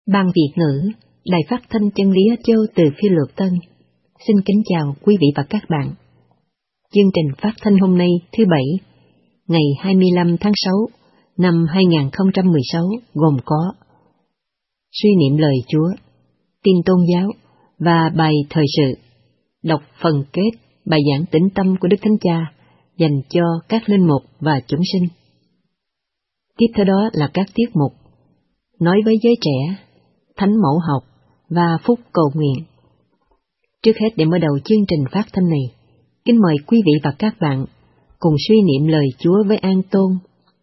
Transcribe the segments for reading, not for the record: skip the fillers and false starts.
Ban Việt ngữ, Đài Phát thanh Chân lý Á Châu từ Phi Luật Tân. Xin kính chào quý vị và các bạn. Chương trình phát thanh hôm nay thứ Bảy, ngày 25 tháng 6 năm 2016 gồm có suy niệm lời Chúa, tin tôn giáo và bài thời sự, đọc phần kết bài giảng tĩnh tâm của Đức Thánh Cha dành cho các linh mục và chúng sinh. Tiếp theo đó là các tiết mục nói với giới trẻ, thánh mẫu học và phúc cầu nguyện. Trước hết, để mở đầu chương trình phát thanh này, kính mời quý vị và các bạn cùng suy niệm lời Chúa với an tôn.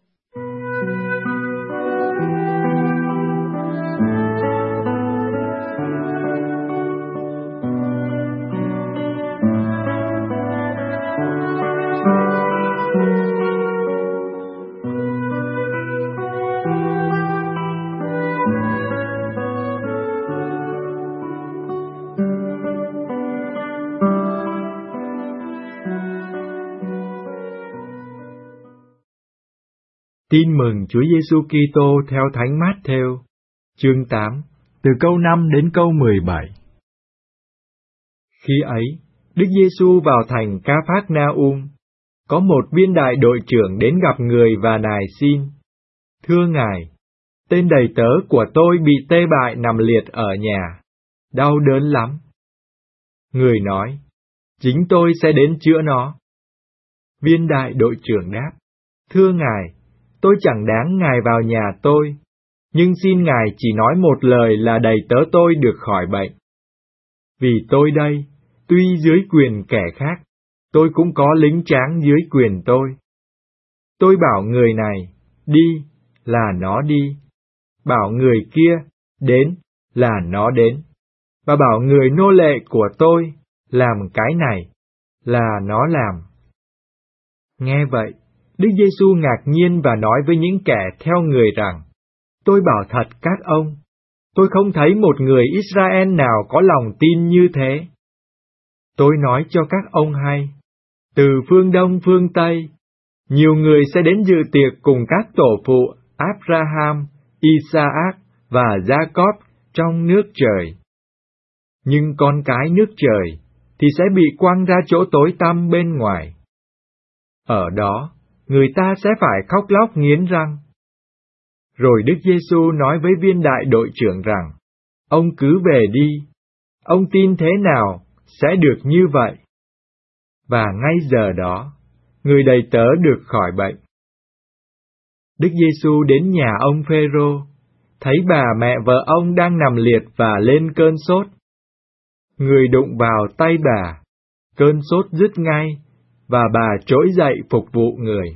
Tin mừng Chúa Giêsu Kitô theo Thánh Mát-thêu, chương 8, từ câu 5 đến câu 17. Khi ấy, Đức Giêsu vào thành Ca-phác-na-um. Có một viên đại đội trưởng đến gặp người và nài xin: Thưa Ngài, tên đầy tớ của tôi bị tê bại nằm liệt ở nhà, đau đớn lắm. Người nói: Chính tôi sẽ đến chữa nó. Viên đại đội trưởng đáp: Thưa Ngài, tôi chẳng đáng Ngài vào nhà tôi, nhưng xin Ngài chỉ nói một lời là đầy tớ tôi được khỏi bệnh. Vì tôi đây, tuy dưới quyền kẻ khác, tôi cũng có lính tráng dưới quyền tôi. Tôi bảo người này, đi, là nó đi. Bảo người kia, đến, là nó đến. Và bảo người nô lệ của tôi, làm cái này, là nó làm. Nghe vậy, Đức Giêsu ngạc nhiên và nói với những kẻ theo người rằng: Tôi bảo thật các ông, tôi không thấy một người Israel nào có lòng tin như thế. Tôi nói cho các ông hay, từ phương Đông phương Tây, nhiều người sẽ đến dự tiệc cùng các tổ phụ Abraham, Isaac và Jacob trong nước trời. Nhưng con cái nước trời thì sẽ bị quăng ra chỗ tối tăm bên ngoài. Ở đó, người ta sẽ phải khóc lóc nghiến răng. Rồi Đức Giêsu nói với viên đại đội trưởng rằng: Ông cứ về đi, ông tin thế nào sẽ được như vậy. Và ngay giờ đó, người đầy tớ được khỏi bệnh. Đức Giêsu đến nhà ông Phêrô, thấy bà mẹ vợ ông đang nằm liệt và lên cơn sốt. Người đụng vào tay bà, cơn sốt dứt ngay, và bà trỗi dậy phục vụ người.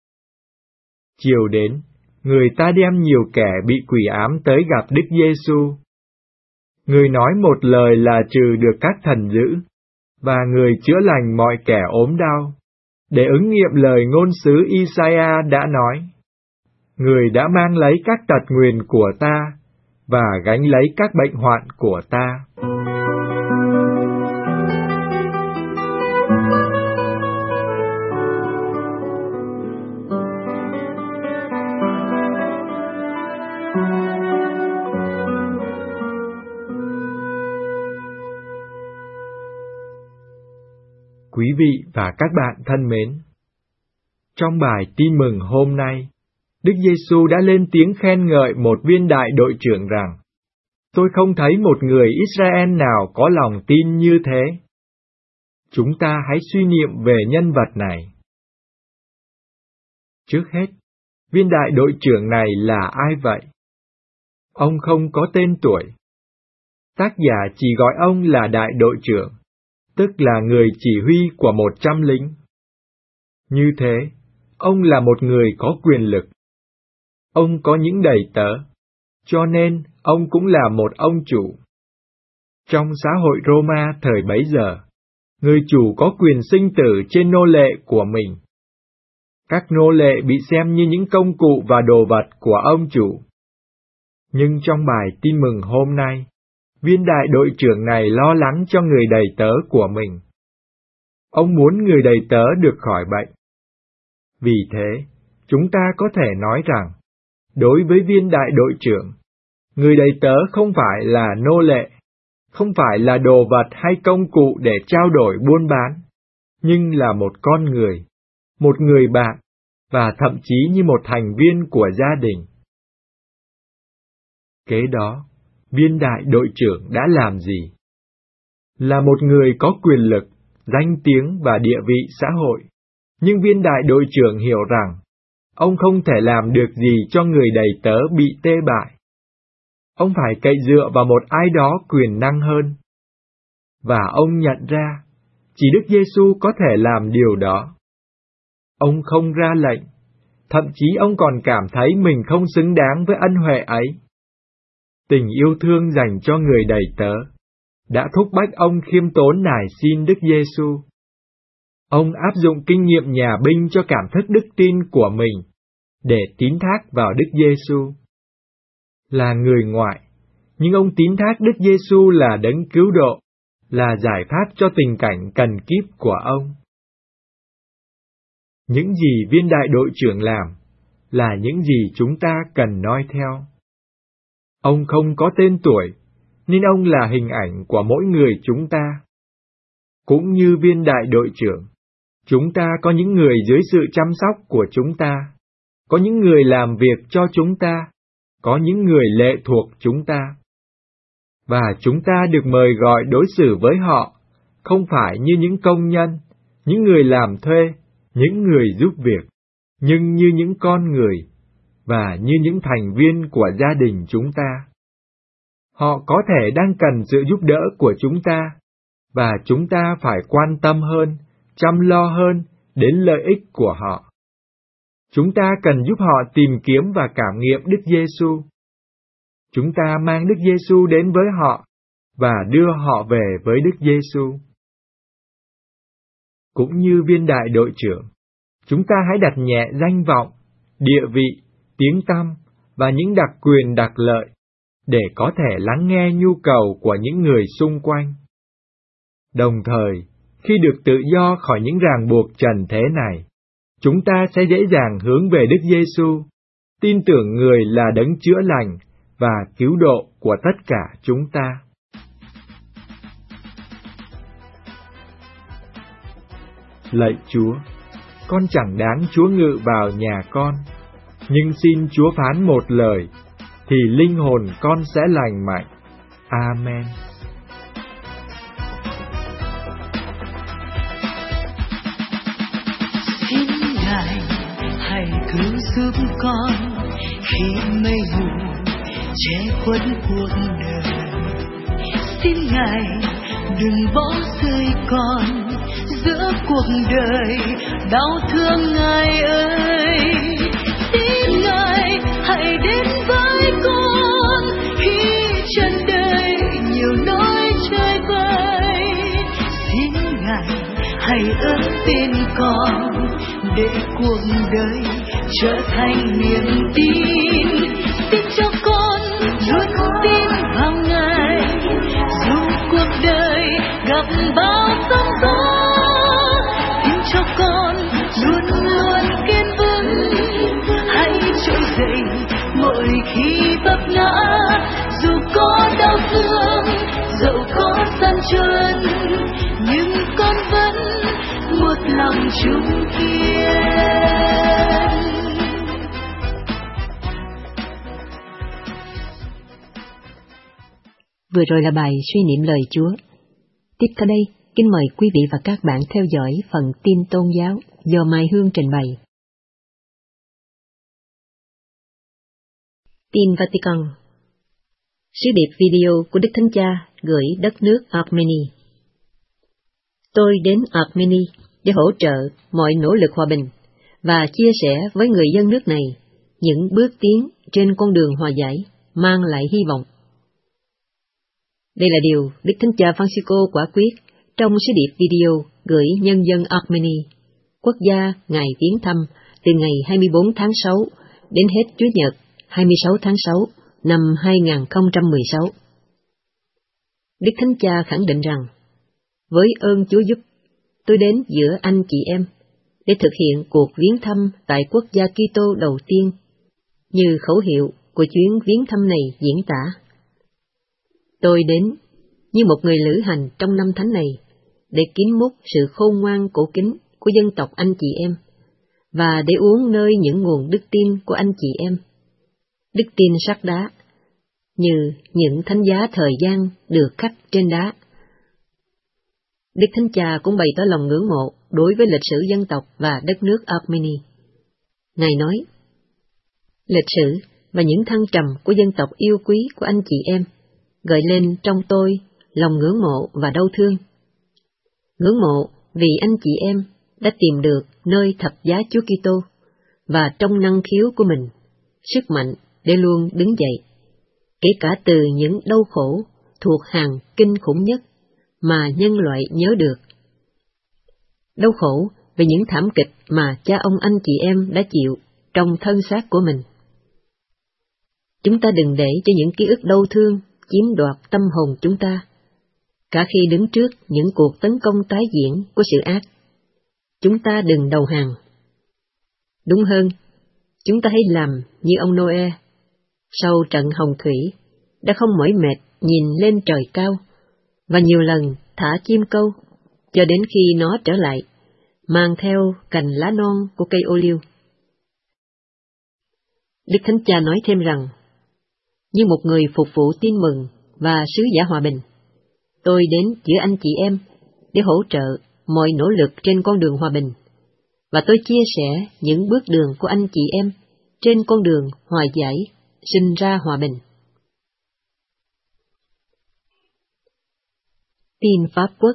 Chiều đến, người ta đem nhiều kẻ bị quỷ ám tới gặp Đức Giêsu. Người nói một lời là trừ được các thần dữ, và người chữa lành mọi kẻ ốm đau, để ứng nghiệm lời ngôn sứ Isaiah đã nói: Người đã mang lấy các tật nguyền của ta, và gánh lấy các bệnh hoạn của ta. Quý vị và các bạn thân mến, trong bài tin mừng hôm nay, Đức Giêsu đã lên tiếng khen ngợi một viên đại đội trưởng rằng: Tôi không thấy một người Israel nào có lòng tin như thế. Chúng ta hãy suy niệm về nhân vật này. Trước hết, viên đại đội trưởng này là ai vậy? Ông không có tên tuổi. Tác giả chỉ gọi ông là đại đội trưởng, tức là người chỉ huy của 100 lính. Như thế, ông là một người có quyền lực. Ông có những đầy tớ, cho nên ông cũng là một ông chủ. Trong xã hội Roma thời bấy giờ, người chủ có quyền sinh tử trên nô lệ của mình. Các nô lệ bị xem như những công cụ và đồ vật của ông chủ. Nhưng trong bài tin mừng hôm nay, viên đại đội trưởng này lo lắng cho người đầy tớ của mình. Ông muốn người đầy tớ được khỏi bệnh. Vì thế, chúng ta có thể nói rằng, đối với viên đại đội trưởng, Người đầy tớ không phải là nô lệ, không phải là đồ vật hay công cụ để trao đổi buôn bán, nhưng là một con người, một người bạn, và thậm chí như một thành viên của gia đình. Kế đó, viên đại đội trưởng đã làm gì? Là một người có quyền lực, danh tiếng và địa vị xã hội, nhưng viên đại đội trưởng hiểu rằng, ông không thể làm được gì cho người đầy tớ bị tê bại. Ông phải cậy dựa vào một ai đó quyền năng hơn. Và ông nhận ra, chỉ Đức Giêsu có thể làm điều đó. Ông không ra lệnh, thậm chí ông còn cảm thấy mình không xứng đáng với ân huệ ấy. Tình yêu thương dành cho người đầy tớ đã thúc bách ông khiêm tốn nài xin Đức Giêsu. Ông áp dụng kinh nghiệm nhà binh cho cảm thức đức tin của mình để tín thác vào Đức Giêsu. Là người ngoại, nhưng ông tín thác Đức Giêsu là đấng cứu độ, là giải pháp cho tình cảnh cần kíp của ông. Những gì viên đại đội trưởng làm là những gì chúng ta cần noi theo. Ông không có tên tuổi, nên ông là hình ảnh của mỗi người chúng ta. Cũng như viên đại đội trưởng, chúng ta có những người dưới sự chăm sóc của chúng ta, có những người làm việc cho chúng ta, có những người lệ thuộc chúng ta. Và chúng ta được mời gọi đối xử với họ, không phải như những công nhân, những người làm thuê, những người giúp việc, nhưng như những con người, và như những thành viên của gia đình chúng ta. Họ có thể đang cần sự giúp đỡ của chúng ta, và chúng ta phải quan tâm hơn, chăm lo hơn đến lợi ích của họ. Chúng ta cần giúp họ tìm kiếm và cảm nghiệm Đức Giêsu. Chúng ta mang Đức Giêsu đến với họ và đưa họ về với Đức Giêsu. Cũng như viên đại đội trưởng, chúng ta hãy đặt nhẹ danh vọng, địa vị, tiếng tăm và những đặc quyền đặc lợi để có thể lắng nghe nhu cầu của những người xung quanh. Đồng thời, khi được tự do khỏi những ràng buộc trần thế này, chúng ta sẽ dễ dàng hướng về Đức Giêsu, tin tưởng Người là đấng chữa lành và cứu độ của tất cả chúng ta. Lạy Chúa, con chẳng đáng Chúa ngự vào nhà con, nhưng xin Chúa phán một lời, thì linh hồn con sẽ lành mạnh. Amen. Xin Ngài hãy cứu giúp con khi mây mù che khuất cuộc đời. Xin Ngài đừng bỏ rơi con giữa cuộc đời đau thương Ngài ơi. Xin Ngài hãy đến với con khi chân đời nhiều nỗi chơi vơi. Xin Ngài hãy ơn tin con để cuộc đời trở thành niềm tin. Xin cho con luôn tin vào Ngài, dù cuộc đời gặp bao sóng gió. Xin cho con luôn luôn kiên vững, hãy trỗi dậy mỗi khi vấp ngã. Dù có đau thương, dẫu có gian truân, nhưng con vẫn một lòng chung kiên. Vừa rồi là bài suy niệm lời Chúa. Tiếp theo đây, kính mời quý vị và các bạn theo dõi phần tin tôn giáo do Mai Hương trình bày. Tin Vatican. Sứ điệp video của Đức Thánh Cha gửi đất nước Armenia. Tôi đến Armenia để hỗ trợ mọi nỗ lực hòa bình và chia sẻ với người dân nước này những bước tiến trên con đường hòa giải mang lại hy vọng. Đây là điều Đức Thánh Cha Francisco quả quyết trong sứ điệp video gửi nhân dân Armenia, quốc gia Ngài viếng thăm từ ngày 24 tháng 6 đến hết Chủ nhật 26 tháng 6 năm 2016. Đức Thánh Cha khẳng định rằng, với ơn Chúa giúp, tôi đến giữa anh chị em để thực hiện cuộc viếng thăm tại quốc gia Kitô đầu tiên, như khẩu hiệu của chuyến viếng thăm này diễn tả. Tôi đến như một người lữ hành trong năm thánh này để kiếm mút sự khôn ngoan cổ kính của dân tộc anh chị em, và để uống nơi những nguồn đức tin của anh chị em, đức tin sắt đá, như những thánh giá thời gian được khắc trên đá. Đức Thánh Cha cũng bày tỏ lòng ngưỡng mộ đối với lịch sử dân tộc và đất nước Armenia. Ngài nói, lịch sử và những thăng trầm của dân tộc yêu quý của anh chị em gợi lên trong tôi lòng ngưỡng mộ và đau thương. Ngưỡng mộ vì anh chị em đã tìm được nơi thập giá Chúa Kitô và trong năng khiếu của mình sức mạnh để luôn đứng dậy, kể cả từ những đau khổ thuộc hàng kinh khủng nhất mà nhân loại nhớ được. Đau khổ về những thảm kịch mà cha ông anh chị em đã chịu trong thân xác của mình. Chúng ta đừng để cho những ký ức đau thương chiếm đoạt tâm hồn chúng ta, cả khi đứng trước những cuộc tấn công tái diễn của sự ác. Chúng ta đừng đầu hàng. Đúng hơn, chúng ta hãy làm như ông Noe, sau trận hồng thủy, đã không mỏi mệt nhìn lên trời cao, và nhiều lần thả chim câu, cho đến khi nó trở lại, mang theo cành lá non của cây ô liu. Đức Thánh Cha nói thêm rằng, như một người phục vụ tin mừng và sứ giả hòa bình, tôi đến giữa anh chị em để hỗ trợ mọi nỗ lực trên con đường hòa bình, và tôi chia sẻ những bước đường của anh chị em trên con đường hòa giải, sinh ra hòa bình. Tin Pháp Quốc.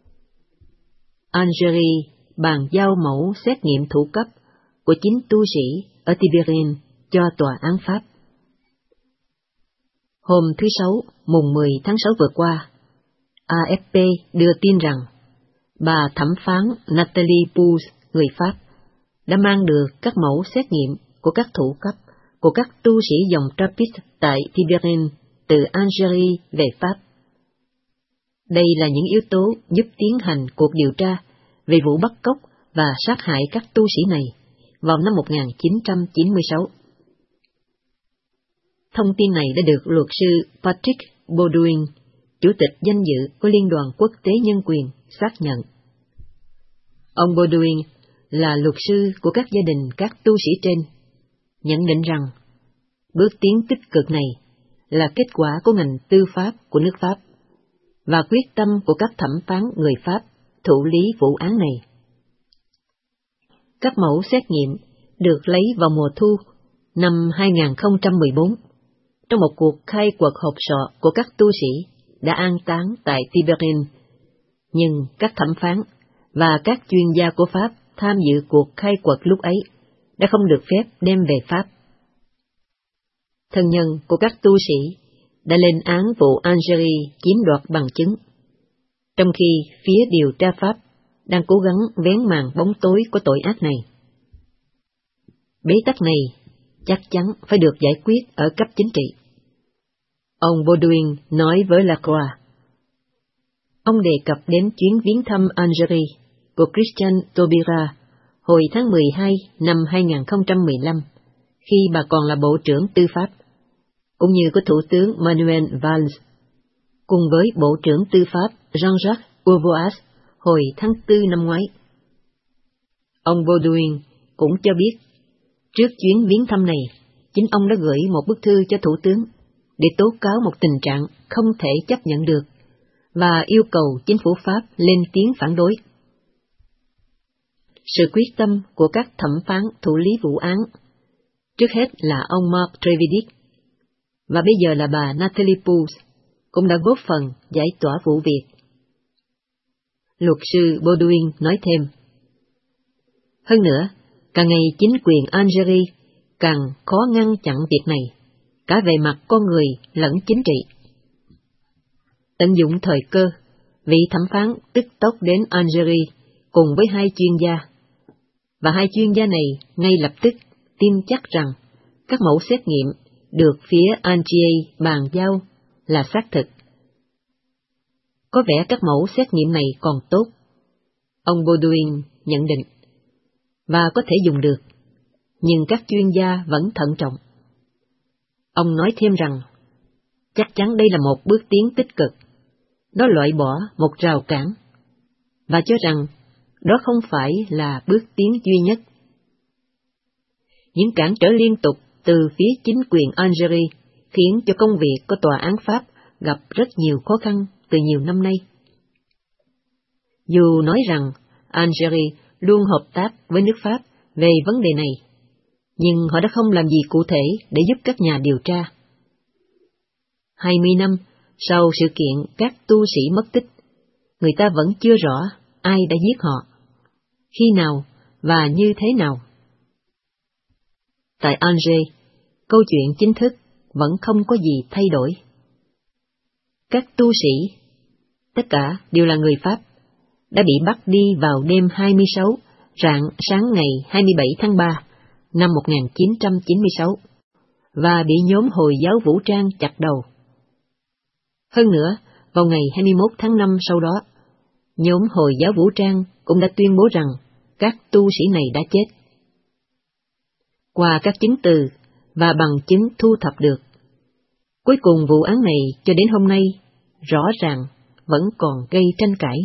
Algeria bàn giao mẫu xét nghiệm thủ cấp của 9 tu sĩ ở Tiberias cho tòa án Pháp. Hôm thứ Sáu, mùng 10 tháng 6 vừa qua, AFP đưa tin rằng bà thẩm phán Nathalie Pousse, người Pháp, đã mang được các mẫu xét nghiệm của các thủ cấp của các tu sĩ dòng Trappist tại Tiberias từ Algeria về Pháp. Đây là những yếu tố giúp tiến hành cuộc điều tra về vụ bắt cóc và sát hại các tu sĩ này vào năm 1996. Thông tin này đã được luật sư Patrick Baudouin, chủ tịch danh dự của Liên đoàn Quốc tế Nhân quyền, xác nhận. Ông Baudouin là luật sư của các gia đình các tu sĩ trên, nhận định rằng bước tiến tích cực này là kết quả của ngành tư pháp của nước Pháp và quyết tâm của các thẩm phán người Pháp thụ lý vụ án này. Các mẫu xét nghiệm được lấy vào mùa thu năm 2014 trong một cuộc khai quật hộp sọ của các tu sĩ đã an táng tại Tiberias, nhưng các thẩm phán và các chuyên gia của Pháp tham dự cuộc khai quật lúc ấy đã không được phép đem về Pháp. Thân nhân của các tu sĩ đã lên án vụ Algeria chiếm đoạt bằng chứng, trong khi phía điều tra Pháp đang cố gắng vén màn bóng tối của tội ác này. Bế tắc này chắc chắn phải được giải quyết ở cấp chính trị. Ông Baudouin nói với Lacroix. Ông đề cập đến chuyến viếng thăm Algeria của Christian Taubira hồi tháng 12 năm 2015, khi bà còn là Bộ trưởng Tư pháp, cũng như của Thủ tướng Manuel Valls, cùng với Bộ trưởng Tư pháp Jean-Jacques Urvoas hồi tháng 4 năm ngoái. Ông Baudouin cũng cho biết, trước chuyến viếng thăm này, chính ông đã gửi một bức thư cho Thủ tướng để tố cáo một tình trạng không thể chấp nhận được và yêu cầu chính phủ Pháp lên tiếng phản đối. Sự quyết tâm của các thẩm phán thụ lý vụ án, trước hết là ông Marc Trévidic, và bây giờ là bà Nathalie Pousse, cũng đã góp phần giải tỏa vụ việc. Luật sư Baudouin nói thêm. Hơn nữa, càng ngày chính quyền Algeria càng khó ngăn chặn việc này, cả về mặt con người lẫn chính trị. Tận dụng thời cơ, vị thẩm phán tức tốc đến Algeria cùng với hai chuyên gia, và hai chuyên gia này ngay lập tức tin chắc rằng các mẫu xét nghiệm được phía Algeria bàn giao là xác thực. Có vẻ các mẫu xét nghiệm này còn tốt, ông Baudouin nhận định, và có thể dùng được, nhưng các chuyên gia vẫn thận trọng. Ông nói thêm rằng, chắc chắn đây là một bước tiến tích cực. Nó loại bỏ một rào cản, và cho rằng đó không phải là bước tiến duy nhất. Những cản trở liên tục từ phía chính quyền Algeria khiến cho công việc của tòa án Pháp gặp rất nhiều khó khăn từ nhiều năm nay. Dù nói rằng Algeria luôn hợp tác với nước Pháp về vấn đề này, nhưng họ đã không làm gì cụ thể để giúp các nhà điều tra. 20 năm sau sự kiện các tu sĩ mất tích, người ta vẫn chưa rõ ai đã giết họ, khi nào và như thế nào. Tại Alger, câu chuyện chính thức vẫn không có gì thay đổi. Các tu sĩ, tất cả đều là người Pháp, đã bị bắt đi vào đêm 26 rạng sáng ngày 27 tháng 3 năm 1996 và bị nhóm Hồi giáo vũ trang chặt đầu. Hơn nữa, vào ngày 21 tháng 5 sau đó, nhóm Hồi giáo vũ trang cũng đã tuyên bố rằng các tu sĩ này đã chết. Qua các chứng từ và bằng chứng thu thập được, cuối cùng vụ án này cho đến hôm nay rõ ràng vẫn còn gây tranh cãi.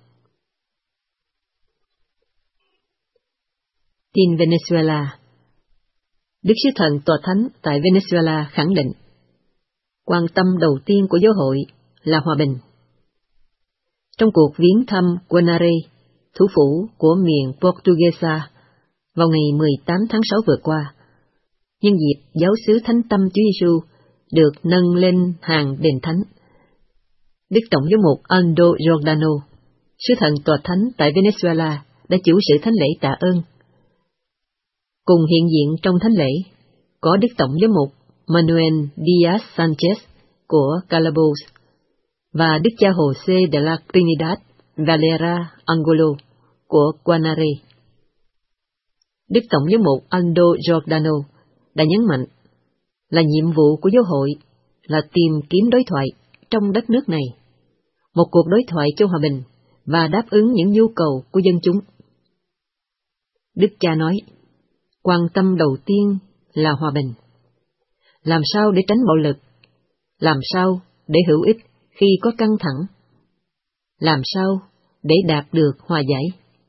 Tin Venezuela. Đức Sứ Thần Tòa Thánh tại Venezuela khẳng định, quan tâm đầu tiên của giáo hội là hòa bình. Trong cuộc viếng thăm Guanare, thủ phủ của miền Portuguesa, vào ngày 18 tháng 6 vừa qua, nhân dịp giáo xứ Thánh Tâm Chúa Giêsu được nâng lên hàng đền thánh, Đức Tổng giám mục Aldo Giordano, Sứ Thần Tòa Thánh tại Venezuela, đã chủ sự thánh lễ tạ ơn. Cùng hiện diện trong thánh lễ có Đức Tổng giám mục Manuel Diaz Sanchez của Calabos và Đức cha José de la Trinidad Valera Angolo của Guanare. Đức Tổng giám mục Aldo Giordano đã nhấn mạnh là nhiệm vụ của giáo hội là tìm kiếm đối thoại trong đất nước này, một cuộc đối thoại cho hòa bình và đáp ứng những nhu cầu của dân chúng. Đức cha nói, quan tâm đầu tiên là hòa bình. Làm sao để tránh bạo lực? Làm sao để hữu ích khi có căng thẳng? Làm sao để đạt được hòa giải?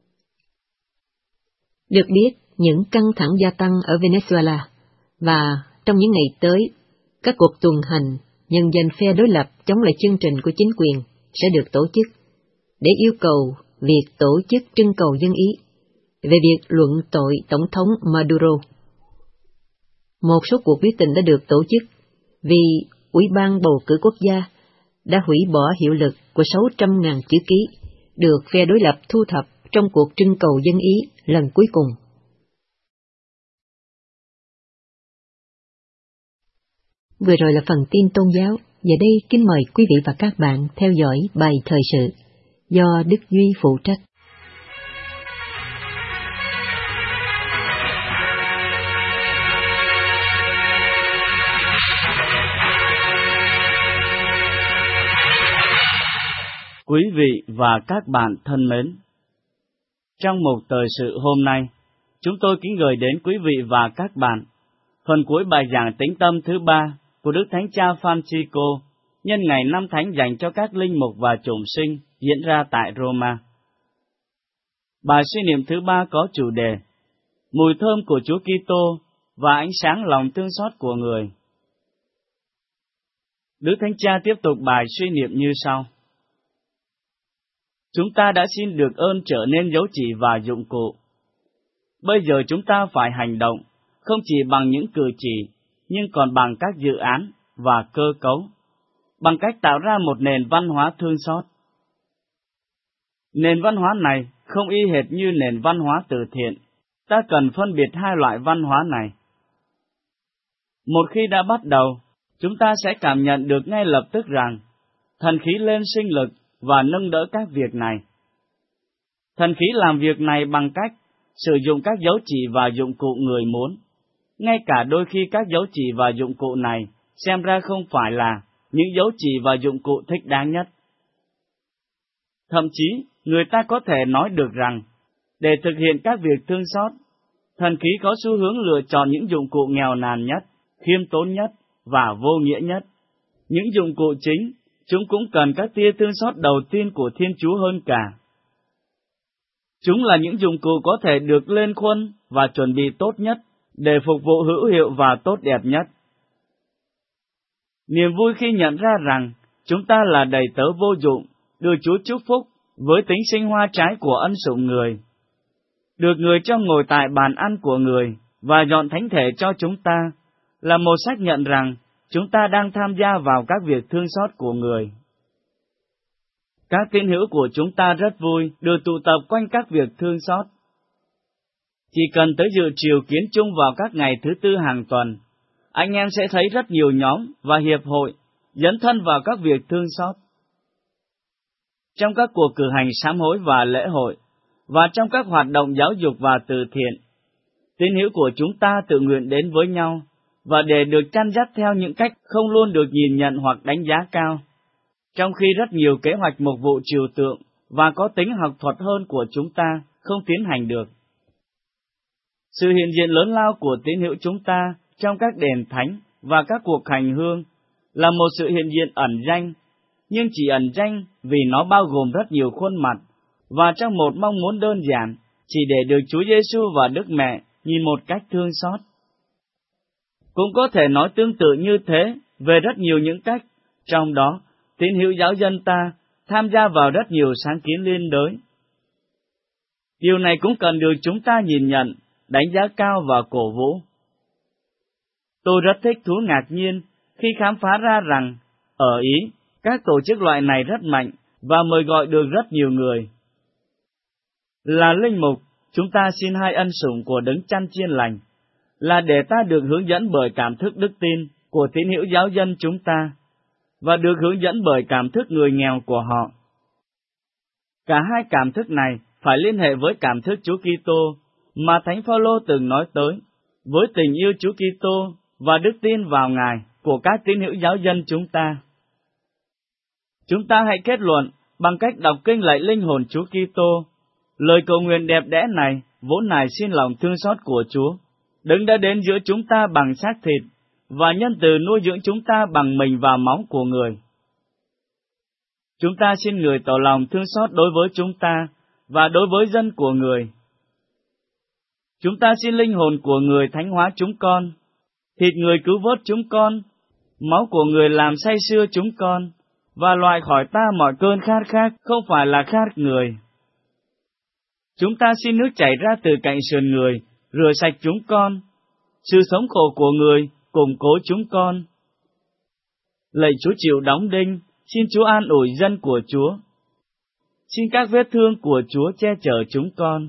Được biết, những căng thẳng gia tăng ở Venezuela, và trong những ngày tới, các cuộc tuần hành nhân danh phe đối lập chống lại chương trình của chính quyền sẽ được tổ chức để yêu cầu việc tổ chức trưng cầu dân ý về việc luận tội Tổng thống Maduro. Một số cuộc biểu tình đã được tổ chức vì Ủy ban bầu cử quốc gia đã hủy bỏ hiệu lực của 600.000 chữ ký được phe đối lập thu thập trong cuộc trưng cầu dân ý lần cuối cùng. Vừa rồi là phần tin tôn giáo. Giờ đây kính mời quý vị và các bạn theo dõi bài thời sự do Đức Duy phụ trách. Quý vị và các bạn thân mến, trong mục thời sự hôm nay, chúng tôi kính gửi đến quý vị và các bạn phần cuối bài giảng tĩnh tâm thứ 3 của Đức Thánh Cha Francisco nhân ngày năm thánh dành cho các linh mục và chủng sinh diễn ra tại Roma. Bài suy niệm thứ 3 có chủ đề Mùi thơm của Chúa Kitô và ánh sáng lòng thương xót của người. Đức Thánh Cha tiếp tục bài suy niệm như sau. Chúng ta đã xin được ơn trở nên dấu chỉ và dụng cụ. Bây giờ chúng ta phải hành động, không chỉ bằng những cử chỉ, nhưng còn bằng các dự án và cơ cấu, bằng cách tạo ra một nền văn hóa thương xót. Nền văn hóa này không y hệt như nền văn hóa từ thiện. Ta cần phân biệt hai loại văn hóa này. Một khi đã bắt đầu, chúng ta sẽ cảm nhận được ngay lập tức rằng thần khí lên sinh lực và nâng đỡ các việc này. Thần khí làm việc này bằng cách sử dụng các dấu chỉ và dụng cụ người muốn, ngay cả đôi khi các dấu chỉ và dụng cụ này xem ra không phải là những dấu chỉ và dụng cụ thích đáng nhất. Thậm chí, người ta có thể nói được rằng, để thực hiện các việc thương xót, thần khí có xu hướng lựa chọn những dụng cụ nghèo nàn nhất, khiêm tốn nhất và vô nghĩa nhất. Những dụng cụ chính, chúng cũng cần các tia thương xót đầu tiên của Thiên Chúa hơn cả. Chúng là những dụng cụ có thể được lên khuôn và chuẩn bị tốt nhất để phục vụ hữu hiệu và tốt đẹp nhất. Niềm vui khi nhận ra rằng chúng ta là đầy tớ vô dụng, được Chúa chúc phúc với tính sinh hoa trái của ân sủng người, được người cho ngồi tại bàn ăn của người và dọn thánh thể cho chúng ta, là một xác nhận rằng chúng ta đang tham gia vào các việc thương xót của người. Các tín hữu của chúng ta rất vui được tụ tập quanh các việc thương xót. Chỉ cần tới dự chiều kiến chung vào các ngày thứ Tư hàng tuần, anh em sẽ thấy rất nhiều nhóm và hiệp hội dấn thân vào các việc thương xót. Trong các cuộc cử hành sám hối và lễ hội, và trong các hoạt động giáo dục và từ thiện, tín hữu của chúng ta tự nguyện đến với nhau, và để được chăn dắt theo những cách không luôn được nhìn nhận hoặc đánh giá cao, trong khi rất nhiều kế hoạch mục vụ trừu tượng và có tính học thuật hơn của chúng ta không tiến hành được. Sự hiện diện lớn lao của tín hữu chúng ta trong các đền thánh và các cuộc hành hương là một sự hiện diện ẩn danh, nhưng chỉ ẩn danh vì nó bao gồm rất nhiều khuôn mặt, và trong một mong muốn đơn giản, chỉ để được Chúa Giêsu và Đức Mẹ nhìn một cách thương xót. Cũng có thể nói tương tự như thế về rất nhiều những cách, trong đó tín hữu giáo dân ta tham gia vào rất nhiều sáng kiến liên đới. Điều này cũng cần được chúng ta nhìn nhận, đánh giá cao và cổ vũ. Tôi rất thích thú ngạc nhiên khi khám phá ra rằng, ở Ý, các tổ chức loại này rất mạnh và mời gọi được rất nhiều người. Là linh mục, chúng ta xin hai ân sủng của Đấng Chăn Chiên Lành, là để ta được hướng dẫn bởi cảm thức đức tin của tín hữu giáo dân chúng ta, và được hướng dẫn bởi cảm thức người nghèo của họ. Cả hai cảm thức này phải liên hệ với cảm thức Chúa Kitô mà Thánh Phaolô từng nói tới, với tình yêu Chúa Kitô và đức tin vào Ngài của các tín hữu giáo dân chúng ta. Chúng ta hãy kết luận bằng cách đọc kinh lạy linh hồn Chúa Kitô. Lời cầu nguyện đẹp đẽ này vốn nài xin lòng thương xót của Chúa, Đấng đã đến giữa chúng ta bằng xác thịt và nhân từ nuôi dưỡng chúng ta bằng mình và máu của người. Chúng ta xin người tỏ lòng thương xót đối với chúng ta và đối với dân của người. Chúng ta xin linh hồn của người thánh hóa chúng con, thịt người cứu vớt chúng con, máu của người làm say sưa chúng con, và loại khỏi ta mọi cơn khát khác không phải là khát người. Chúng ta xin nước chảy ra từ cạnh sườn người, rửa sạch chúng con, sự sống khổ của người củng cố chúng con. Lạy Chúa chịu đóng đinh, xin Chúa an ủi dân của Chúa. Xin các vết thương của Chúa che chở chúng con.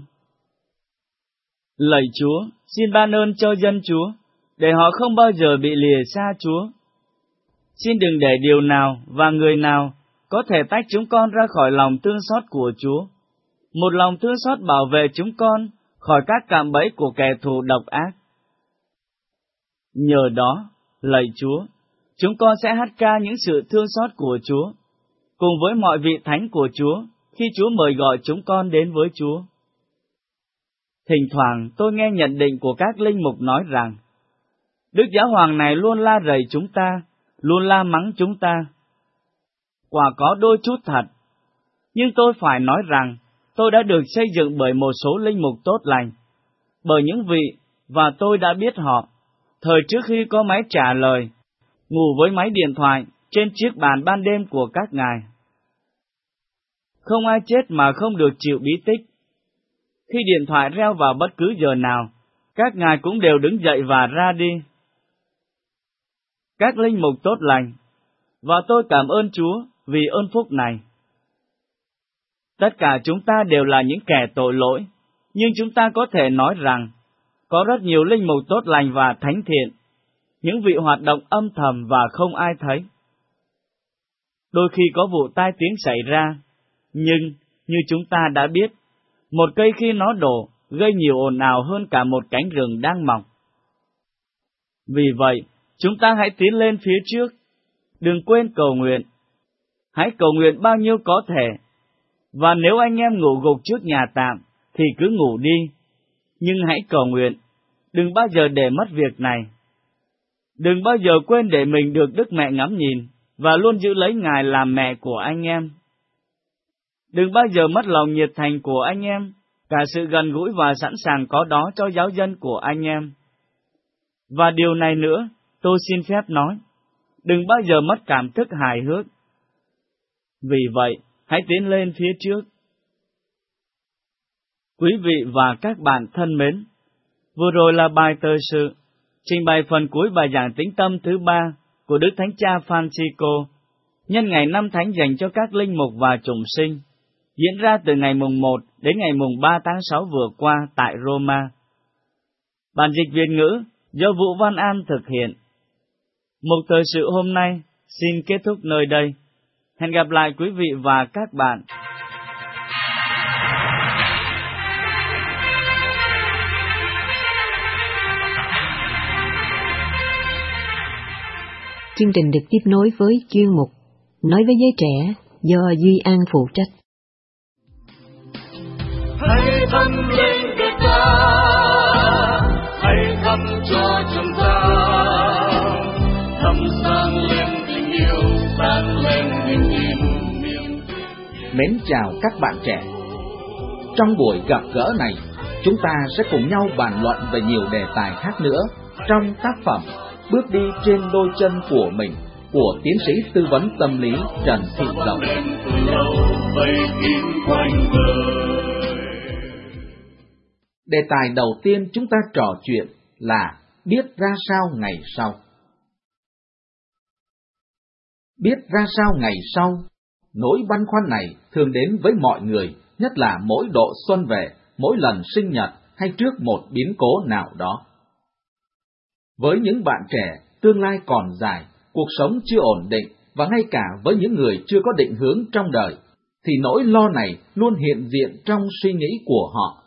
Lạy Chúa, xin ban ơn cho dân Chúa, để họ không bao giờ bị lìa xa Chúa. Xin đừng để điều nào và người nào có thể tách chúng con ra khỏi lòng thương xót của Chúa, một lòng thương xót bảo vệ chúng con khỏi các cạm bẫy của kẻ thù độc ác. Nhờ đó, lạy Chúa, chúng con sẽ hát ca những sự thương xót của Chúa, cùng với mọi vị thánh của Chúa, khi Chúa mời gọi chúng con đến với Chúa. Thỉnh thoảng tôi nghe nhận định của các linh mục nói rằng, Đức Giáo Hoàng này luôn la rầy chúng ta, luôn la mắng chúng ta. Quả có đôi chút thật, nhưng tôi phải nói rằng, tôi đã được xây dựng bởi một số linh mục tốt lành, bởi những vị, và tôi đã biết họ, thời trước khi có máy trả lời, ngủ với máy điện thoại trên chiếc bàn ban đêm của các ngài. Không ai chết mà không được chịu bí tích. Khi điện thoại reo vào bất cứ giờ nào, các ngài cũng đều đứng dậy và ra đi. Các linh mục tốt lành, và tôi cảm ơn Chúa vì ơn phúc này. Tất cả chúng ta đều là những kẻ tội lỗi, nhưng chúng ta có thể nói rằng, có rất nhiều linh mục tốt lành và thánh thiện, những vị hoạt động âm thầm và không ai thấy. Đôi khi có vụ tai tiếng xảy ra, nhưng, như chúng ta đã biết, một cây khi nó đổ, gây nhiều ồn ào hơn cả một cánh rừng đang mọc. Vì vậy, chúng ta hãy tiến lên phía trước, đừng quên cầu nguyện. Hãy cầu nguyện bao nhiêu có thể, và nếu anh em ngủ gục trước nhà tạm, thì cứ ngủ đi, nhưng hãy cầu nguyện, đừng bao giờ để mất việc này. Đừng bao giờ quên để mình được Đức Mẹ ngắm nhìn, và luôn giữ lấy Ngài làm mẹ của anh em. Đừng bao giờ mất lòng nhiệt thành của anh em, cả sự gần gũi và sẵn sàng có đó cho giáo dân của anh em. Và điều này nữa, tôi xin phép nói, đừng bao giờ mất cảm thức hài hước. Vì vậy, hãy tiến lên phía trước. Quý vị và các bạn thân mến, vừa rồi là bài tờ sự, trình bày phần cuối bài giảng tĩnh tâm thứ 3 của Đức Thánh Cha Francisco, nhân ngày năm Thánh dành cho các linh mục và chủng sinh, diễn ra từ ngày mùng 1 đến ngày mùng 3 tháng 6 vừa qua tại Roma. Bản dịch Việt ngữ do Vũ Văn An thực hiện. Mục thời sự hôm nay xin kết thúc nơi đây. Hẹn gặp lại quý vị và các bạn. Chương trình được tiếp nối với chuyên mục Nói với giới trẻ do Duy An phụ trách. Hãy thăm lên Đức Ta, hãy thăm cho chúng ta, thăm sáng lên tình yêu, sáng lên niềm tin. Mến chào các bạn trẻ. Trong buổi gặp gỡ này, chúng ta sẽ cùng nhau bàn luận về nhiều đề tài khác nữa trong tác phẩm Bước đi trên đôi chân của mình của tiến sĩ tư vấn tâm lý Trần Thị Dậu. Đề tài đầu tiên chúng ta trò chuyện là biết ra sao ngày sau. Biết ra sao ngày sau, nỗi băn khoăn này thường đến với mọi người, nhất là mỗi độ xuân về, mỗi lần sinh nhật hay trước một biến cố nào đó. Với những bạn trẻ, tương lai còn dài, cuộc sống chưa ổn định, và ngay cả với những người chưa có định hướng trong đời, thì nỗi lo này luôn hiện diện trong suy nghĩ của họ.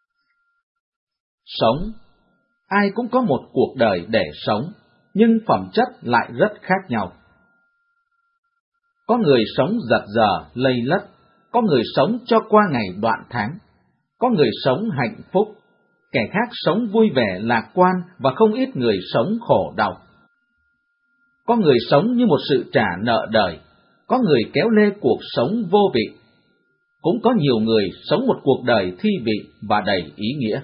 Sống, ai cũng có một cuộc đời để sống, nhưng phẩm chất lại rất khác nhau. Có người sống giật giờ, lây lất, có người sống cho qua ngày đoạn tháng, có người sống hạnh phúc, kẻ khác sống vui vẻ lạc quan và không ít người sống khổ đau. Có người sống như một sự trả nợ đời, có người kéo lê cuộc sống vô vị. Cũng có nhiều người sống một cuộc đời thi vị và đầy ý nghĩa.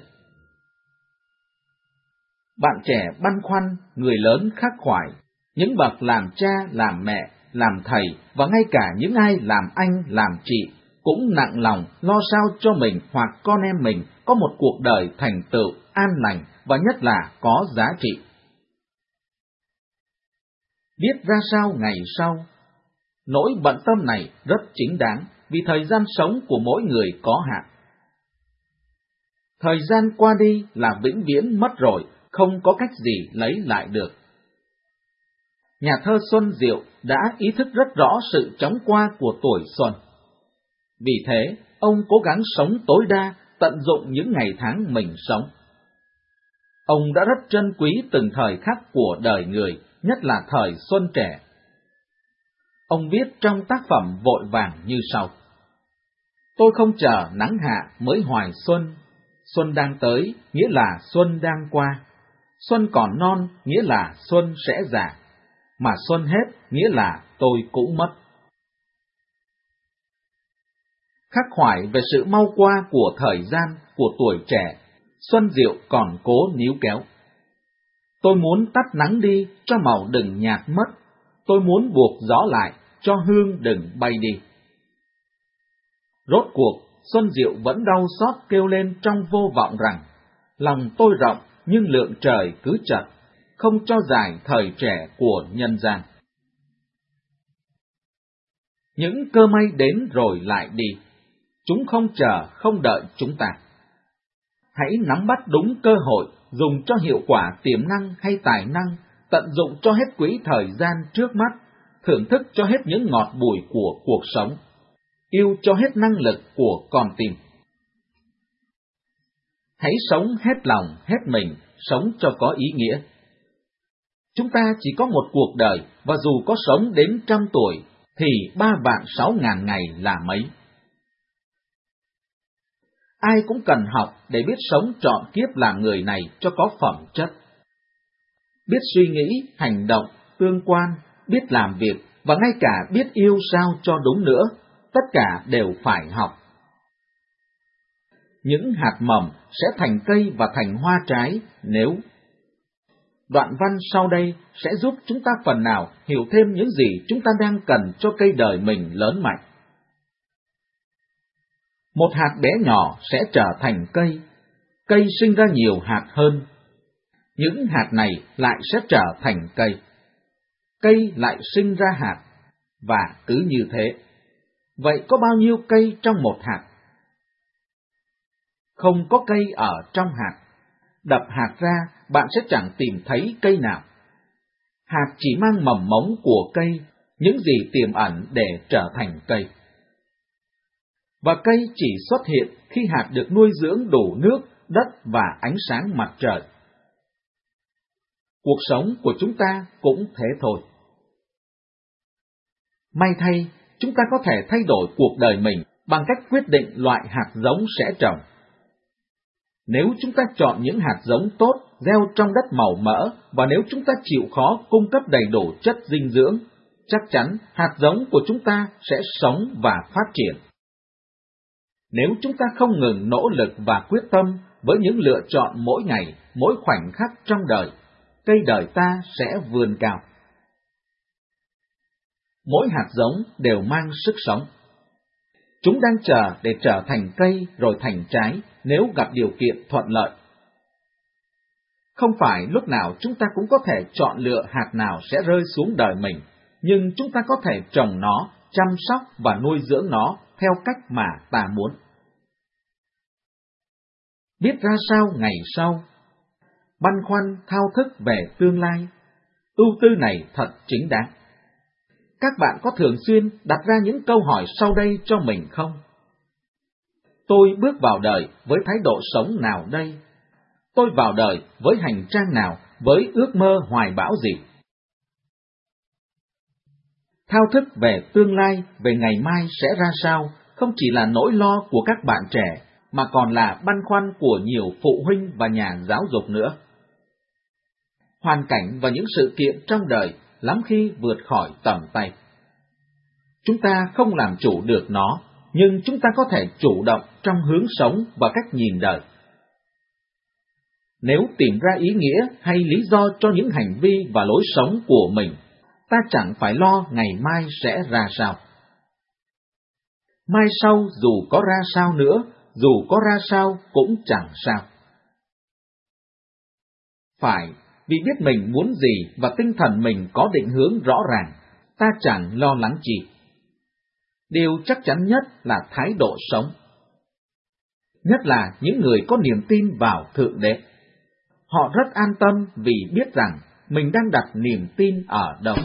Bạn trẻ băn khoăn, người lớn khắc khoải, những bậc làm cha, làm mẹ, làm thầy và ngay cả những ai làm anh, làm chị cũng nặng lòng lo sao cho mình hoặc con em mình có một cuộc đời thành tựu, an lành và nhất là có giá trị. Biết ra sao ngày sau, nỗi bận tâm này rất chính đáng vì thời gian sống của mỗi người có hạn. Thời gian qua đi là vĩnh viễn mất rồi, không có cách gì lấy lại được. Nhà thơ Xuân Diệu đã ý thức rất rõ sự chóng qua của tuổi xuân. Vì thế, ông cố gắng sống tối đa, tận dụng những ngày tháng mình sống. Ông đã rất trân quý từng thời khắc của đời người, nhất là thời xuân trẻ. Ông viết trong tác phẩm vội vàng như sau: Tôi không chờ nắng hạ mới hoài xuân, xuân đang tới nghĩa là xuân đang qua, xuân còn non nghĩa là xuân sẽ già, mà xuân hết nghĩa là tôi cũng mất. Khắc khoải về sự mau qua của thời gian, của tuổi trẻ, Xuân Diệu còn cố níu kéo. Tôi muốn tắt nắng đi, cho màu đừng nhạt mất, tôi muốn buộc gió lại, cho hương đừng bay đi. Rốt cuộc, Xuân Diệu vẫn đau xót kêu lên trong vô vọng rằng, lòng tôi rộng nhưng lượng trời cứ chật, không cho dài thời trẻ của nhân gian. Những cơ may đến rồi lại đi, chúng không chờ, không đợi chúng ta. Hãy nắm bắt đúng cơ hội, dùng cho hiệu quả tiềm năng hay tài năng, tận dụng cho hết quỹ thời gian trước mắt, thưởng thức cho hết những ngọt bùi của cuộc sống, yêu cho hết năng lực của con tim. Hãy sống hết lòng, hết mình, sống cho có ý nghĩa. Chúng ta chỉ có một cuộc đời, và dù có sống đến 100 tuổi, thì 3.600.000 ngày là mấy. Ai cũng cần học để biết sống trọn kiếp làm người này cho có phẩm chất. biết suy nghĩ, hành động, tương quan, biết làm việc và ngay cả biết yêu sao cho đúng nữa, tất cả đều phải học. Những hạt mầm sẽ thành cây và thành hoa trái nếu. Đoạn văn sau đây sẽ giúp chúng ta phần nào hiểu thêm những gì chúng ta đang cần cho cây đời mình lớn mạnh. Một hạt bé nhỏ sẽ trở thành cây, cây sinh ra nhiều hạt hơn. Những hạt này lại sẽ trở thành cây, cây lại sinh ra hạt, và cứ như thế. Vậy có bao nhiêu cây trong một hạt? Không có cây ở trong hạt. Đập hạt ra, bạn sẽ chẳng tìm thấy cây nào. Hạt chỉ mang mầm mống của cây, những gì tiềm ẩn để trở thành cây. Và cây chỉ xuất hiện khi hạt được nuôi dưỡng đủ nước, đất và ánh sáng mặt trời. Cuộc sống của chúng ta cũng thế thôi. May thay, chúng ta có thể thay đổi cuộc đời mình bằng cách quyết định loại hạt giống sẽ trồng. Nếu chúng ta chọn những hạt giống tốt, gieo trong đất màu mỡ, và nếu chúng ta chịu khó cung cấp đầy đủ chất dinh dưỡng, chắc chắn hạt giống của chúng ta sẽ sống và phát triển. Nếu chúng ta không ngừng nỗ lực và quyết tâm với những lựa chọn mỗi ngày, mỗi khoảnh khắc trong đời, cây đời ta sẽ vươn cao. Mỗi hạt giống đều mang sức sống. Chúng đang chờ để trở thành cây rồi thành trái nếu gặp điều kiện thuận lợi. Không phải lúc nào chúng ta cũng có thể chọn lựa hạt nào sẽ rơi xuống đời mình, nhưng chúng ta có thể trồng nó, chăm sóc và nuôi dưỡng nó theo cách mà ta muốn. Biết ra sao ngày sau, băn khoăn thao thức về tương lai, ưu tư này thật chính đáng. Các bạn có thường xuyên đặt ra những câu hỏi sau đây cho mình không? Tôi bước vào đời với thái độ sống nào đây? Tôi vào đời với hành trang nào, với ước mơ hoài bão gì? Thao thức về tương lai, về ngày mai sẽ ra sao, không chỉ là nỗi lo của các bạn trẻ, mà còn là băn khoăn của nhiều phụ huynh và nhà giáo dục nữa. Hoàn cảnh và những sự kiện trong đời lắm khi vượt khỏi tầm tay. Chúng ta không làm chủ được nó, nhưng chúng ta có thể chủ động trong hướng sống và cách nhìn đời. Nếu tìm ra ý nghĩa hay lý do cho những hành vi và lối sống của mình, ta chẳng phải lo ngày mai sẽ ra sao. Mai sau dù có ra sao nữa, dù có ra sao cũng chẳng sao. Phải, vì biết mình muốn gì và tinh thần mình có định hướng rõ ràng, ta chẳng lo lắng gì. Điều chắc chắn nhất là thái độ sống. Nhất là những người có niềm tin vào Thượng Đế. Họ rất an tâm vì biết rằng mình đang đặt niềm tin ở đâu.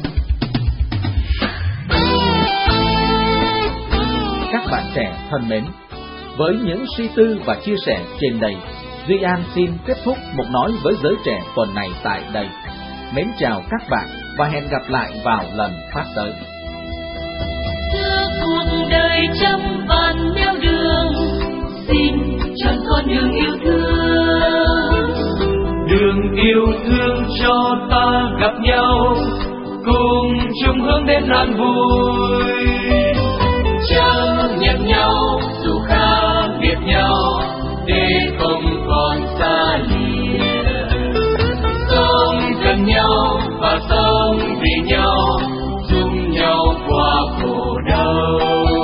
Các bạn trẻ thân mến, với những suy tư và chia sẻ trên đây, Duy An xin kết thúc một nói với giới trẻ tuần này tại đây. Mến chào các bạn và hẹn gặp lại vào lần phát tới. Giữa cuộc đời trăm vạn nẻo đường, xin chọn con đường yêu thương. Đường yêu thương cho ta gặp nhau, cùng chung hướng đến an vui. Chấp nhận nhau dù khác biệt nhau, để không còn xa lìa. Sống gần nhau và sống vì nhau, chung nhau qua khổ đau.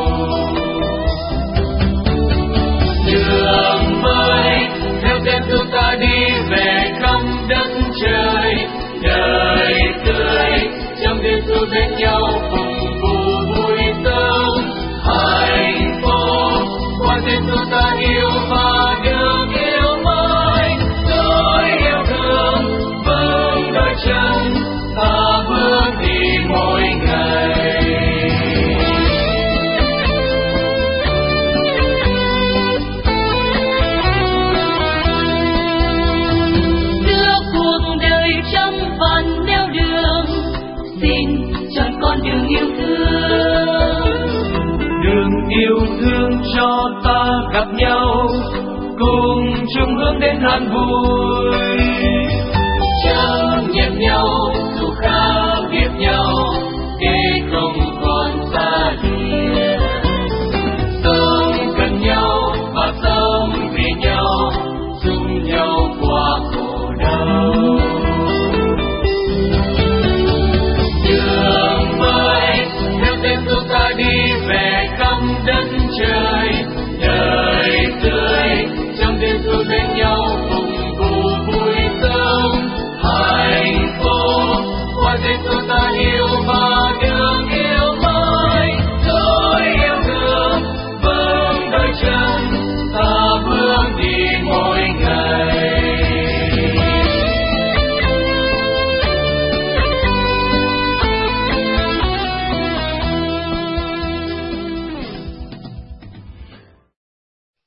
Đường mới theo tên chúng ta đi về khắp đất trời, đời tươi trong đêm du bên nhau cùng vui vui sống hạnh phúc. Qua tên chúng ta yêu và được yêu mãi, đôi yêu thương vững đôi chân ta bước đi mỗi ngày. Giữa cuộc đời trăm vạn nẻo đường, xin chọn con đường yêu thương. Đường yêu thương cho ta gặp nhau, cùng chung hướng đến an vui. Chấp nhận nhau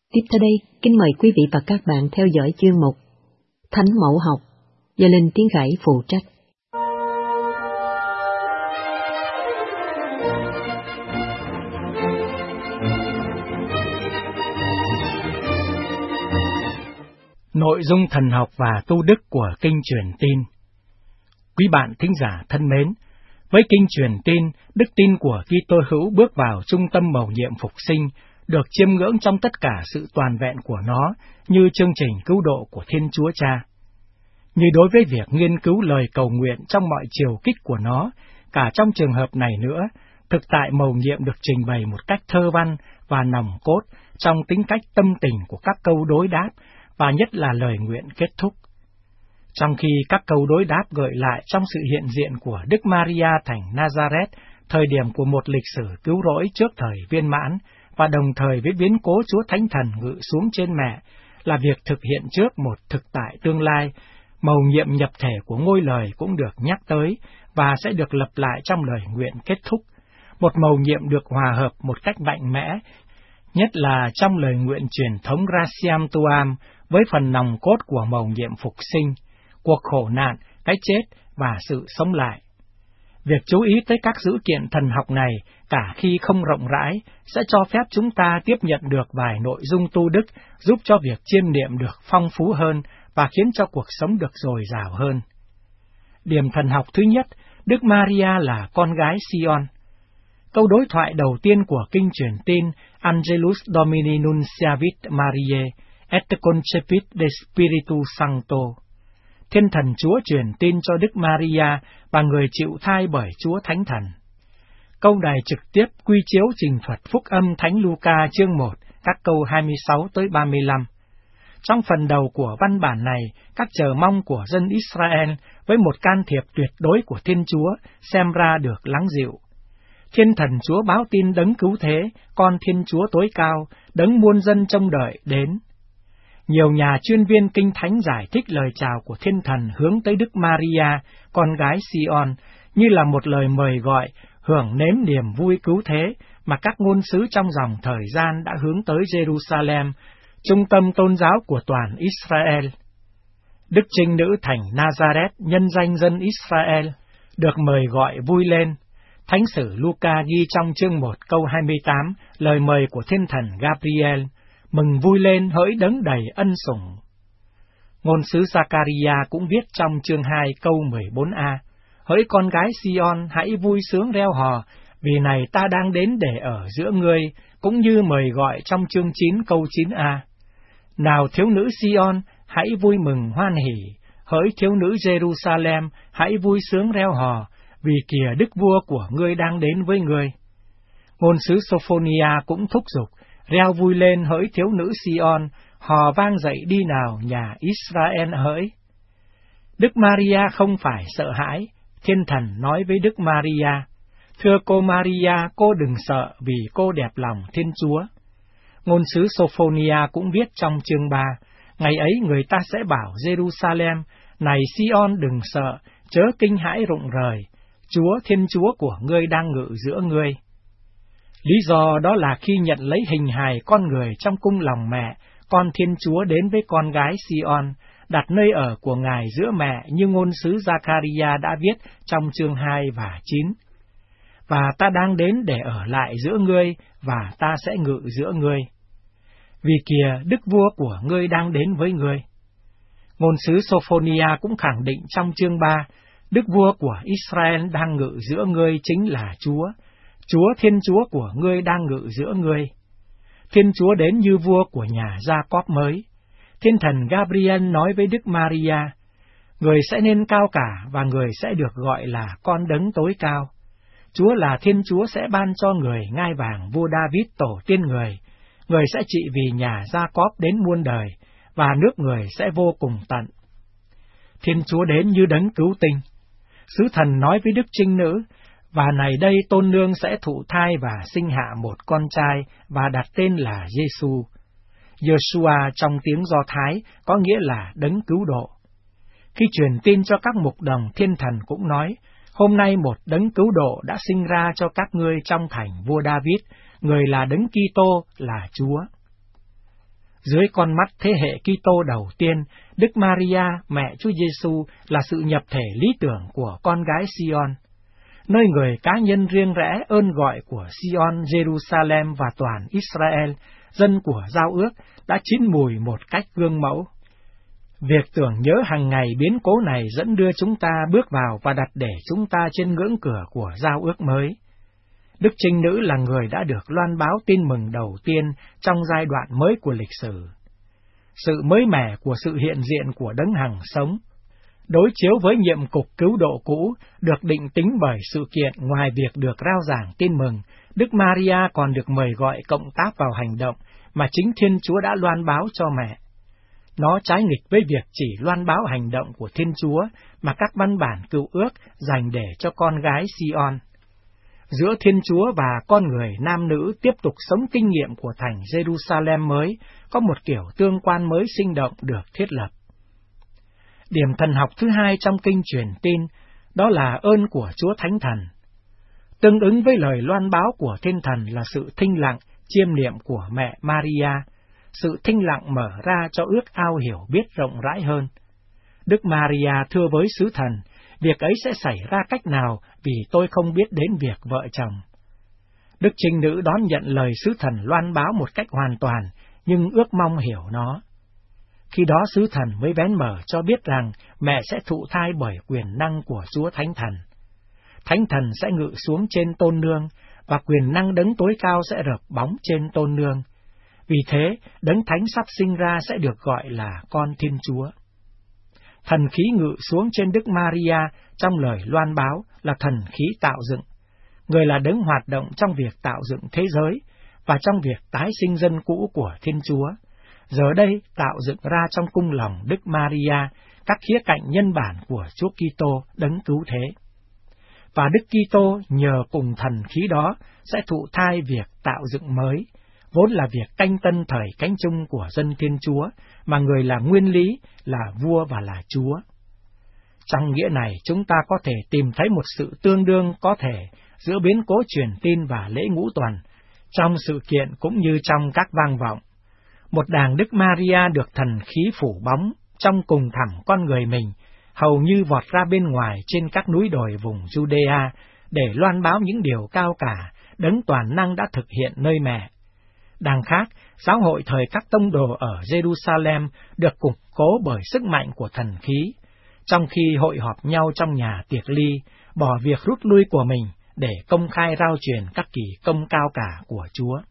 Tiếp theo đây, kính mời quý vị và các bạn theo dõi chương mục Thánh Mẫu Học do Linh Tiến Khải phụ trách. Nội dung thần học và tu đức của Kinh Truyền Tin. Quý bạn thính giả thân mến, với Kinh Truyền Tin, đức tin của Kitô hữu bước vào trung tâm mầu nhiệm phục sinh, được chiêm ngưỡng trong tất cả sự toàn vẹn của nó, như chương trình cứu độ của Thiên Chúa Cha. Như đối với việc nghiên cứu lời cầu nguyện trong mọi chiều kích của nó, cả trong trường hợp này nữa, thực tại mầu nhiệm được trình bày một cách thơ văn và nòng cốt trong tính cách tâm tình của các câu đối đáp, và nhất là lời nguyện kết thúc. Trong khi các câu đối đáp gợi lại trong sự hiện diện của Đức Maria thành Nazareth, thời điểm của một lịch sử cứu rỗi trước thời viên mãn, và đồng thời với biến cố Chúa Thánh Thần ngự xuống trên mẹ, là việc thực hiện trước một thực tại tương lai. Mầu nhiệm nhập thể của ngôi lời cũng được nhắc tới, và sẽ được lặp lại trong lời nguyện kết thúc. Một mầu nhiệm được hòa hợp một cách mạnh mẽ, nhất là trong lời nguyện truyền thống Gratiam Tuam, với phần nòng cốt của mầu nhiệm phục sinh, cuộc khổ nạn, cái chết và sự sống lại. Việc chú ý tới các dữ kiện thần học này, cả khi không rộng rãi, sẽ cho phép chúng ta tiếp nhận được vài nội dung tu đức, giúp cho việc chiêm niệm được phong phú hơn và khiến cho cuộc sống được dồi dào hơn. Điểm thần học thứ nhất, Đức Maria là con gái Sion. Câu đối thoại đầu tiên của Kinh Truyền Tin Angelus Domini nunciavit Mariae, et concepit de Spiritu Sancto. Thiên Thần Chúa truyền tin cho Đức Maria và người chịu thai bởi Chúa Thánh Thần. Câu này trực tiếp quy chiếu trình thuật phúc âm Thánh Luca chương 1, các câu 26 tới 35. Trong phần đầu của văn bản này, các chờ mong của dân Israel với một can thiệp tuyệt đối của Thiên Chúa xem ra được lắng dịu. Thiên Thần Chúa báo tin đấng cứu thế, con Thiên Chúa tối cao, đấng muôn dân trông đợi đến. Nhiều nhà chuyên viên Kinh Thánh giải thích lời chào của Thiên Thần hướng tới Đức Maria, con gái Sion, như là một lời mời gọi, hưởng nếm niềm vui cứu thế mà các ngôn sứ trong dòng thời gian đã hướng tới Jerusalem, trung tâm tôn giáo của toàn Israel. Đức Trinh Nữ thành Nazareth, nhân danh dân Israel, được mời gọi vui lên. Thánh sử Luca ghi trong chương 1 câu 28 lời mời của Thiên Thần Gabriel, mừng vui lên hỡi đấng đầy ân sủng. Ngôn sứ Zakaria cũng viết trong chương 2 câu 14a, hỡi con gái Sion hãy vui sướng reo hò, vì này ta đang đến để ở giữa ngươi, cũng như mời gọi trong chương 9 câu 9a. Nào thiếu nữ Sion, hãy vui mừng hoan hỉ, hỡi thiếu nữ Jerusalem, hãy vui sướng reo hò, vì kìa đức vua của ngươi đang đến với ngươi. Ngôn sứ Sophonia cũng thúc giục, reo vui lên hỡi thiếu nữ Sion, hò vang dậy đi nào nhà Israel hỡi. Đức Maria không phải sợ hãi, Thiên Thần nói với Đức Maria, thưa cô Maria, cô đừng sợ vì cô đẹp lòng Thiên Chúa. Ngôn sứ Sophonia cũng viết trong chương 3, ngày ấy người ta sẽ bảo Jerusalem, này Sion đừng sợ, chớ kinh hãi rụng rời, Chúa Thiên Chúa của ngươi đang ngự giữa ngươi. Lý do đó là khi nhận lấy hình hài con người trong cung lòng mẹ, con Thiên Chúa đến với con gái Sion, đặt nơi ở của Ngài giữa mẹ như ngôn sứ Zakaria đã viết trong chương 2 và 9. Và ta đang đến để ở lại giữa ngươi, và ta sẽ ngự giữa ngươi. Vì kìa, đức vua của ngươi đang đến với ngươi. Ngôn sứ Sophonia cũng khẳng định trong chương 3, đức vua của Israel đang ngự giữa ngươi chính là Chúa. Chúa Thiên Chúa của ngươi đang ngự giữa ngươi. Thiên Chúa đến như vua của nhà Gia-cóp mới. Thiên Thần Gabriel nói với Đức Maria, người sẽ nên cao cả và người sẽ được gọi là con đấng tối cao. Chúa là Thiên Chúa sẽ ban cho người ngai vàng vua David tổ tiên người. Người sẽ trị vì nhà Gia-cóp đến muôn đời, và nước người sẽ vô cùng tận. Thiên Chúa đến như đấng cứu tinh. Sứ thần nói với Đức Trinh Nữ, và này đây tôn nương sẽ thụ thai và sinh hạ một con trai và đặt tên là Giê-xu. Yeshua trong tiếng Do Thái có nghĩa là đấng cứu độ. Khi truyền tin cho các mục đồng, Thiên Thần cũng nói, hôm nay một đấng cứu độ đã sinh ra cho các ngươi trong thành vua David, người là đấng Kitô là Chúa. Dưới con mắt thế hệ Kitô đầu tiên, Đức Maria, mẹ Chúa Giêsu là sự nhập thể lý tưởng của con gái Sion, nơi người cá nhân riêng rẽ ơn gọi của Sion, Jerusalem và toàn Israel, dân của giao ước, đã chín mùi một cách gương mẫu. Việc tưởng nhớ hàng ngày biến cố này dẫn đưa chúng ta bước vào và đặt để chúng ta trên ngưỡng cửa của giao ước mới. Đức Trinh Nữ là người đã được loan báo tin mừng đầu tiên trong giai đoạn mới của lịch sử. Sự mới mẻ của sự hiện diện của Đấng hằng sống, đối chiếu với nhiệm cục cứu độ cũ, được định tính bởi sự kiện ngoài việc được rao giảng tin mừng, Đức Maria còn được mời gọi cộng tác vào hành động mà chính Thiên Chúa đã loan báo cho mẹ. Nó trái nghịch với việc chỉ loan báo hành động của Thiên Chúa mà các văn bản cựu ước dành để cho con gái Sion. Giữa Thiên Chúa và con người nam nữ tiếp tục sống kinh nghiệm của thành Jerusalem mới, có một kiểu tương quan mới sinh động được thiết lập. Điểm thần học thứ hai trong kinh truyền tin, đó là ơn của Chúa Thánh Thần. Tương ứng với lời loan báo của Thiên Thần là sự thinh lặng, chiêm niệm của mẹ Maria, sự thinh lặng mở ra cho ước ao hiểu biết rộng rãi hơn. Đức Maria thưa với sứ thần, việc ấy sẽ xảy ra cách nào vì tôi không biết đến việc vợ chồng. Đức Trinh Nữ đón nhận lời sứ thần loan báo một cách hoàn toàn, nhưng ước mong hiểu nó. Khi đó sứ thần mới vén mở cho biết rằng mẹ sẽ thụ thai bởi quyền năng của Chúa Thánh Thần. Thánh Thần sẽ ngự xuống trên Tôn Nương, và quyền năng Đấng tối cao sẽ rợp bóng trên Tôn Nương. Vì thế, Đấng Thánh sắp sinh ra sẽ được gọi là con Thiên Chúa. Thần khí ngự xuống trên Đức Maria trong lời loan báo là thần khí tạo dựng. Người là Đấng hoạt động trong việc tạo dựng thế giới và trong việc tái sinh dân cũ của Thiên Chúa. Giờ đây tạo dựng ra trong cung lòng Đức Maria các khía cạnh nhân bản của Chúa Kitô Đấng cứu thế. Và Đức Kitô nhờ cùng thần khí đó sẽ thụ thai việc tạo dựng mới, vốn là việc canh tân thời cánh chung của dân Thiên Chúa, mà người là nguyên lý, là vua và là Chúa. Trong nghĩa này, chúng ta có thể tìm thấy một sự tương đương có thể giữa biến cố truyền tin và lễ ngũ tuần, trong sự kiện cũng như trong các vang vọng. Một đàng Đức Maria được thần khí phủ bóng trong cùng thẳm con người mình, hầu như vọt ra bên ngoài trên các núi đồi vùng Judea để loan báo những điều cao cả, Đấng toàn năng đã thực hiện nơi mẹ. Đằng khác, giáo hội thời các tông đồ ở Jerusalem được củng cố bởi sức mạnh của thần khí, trong khi hội họp nhau trong nhà tiệc ly, bỏ việc rút lui của mình để công khai rao truyền các kỳ công cao cả của Chúa.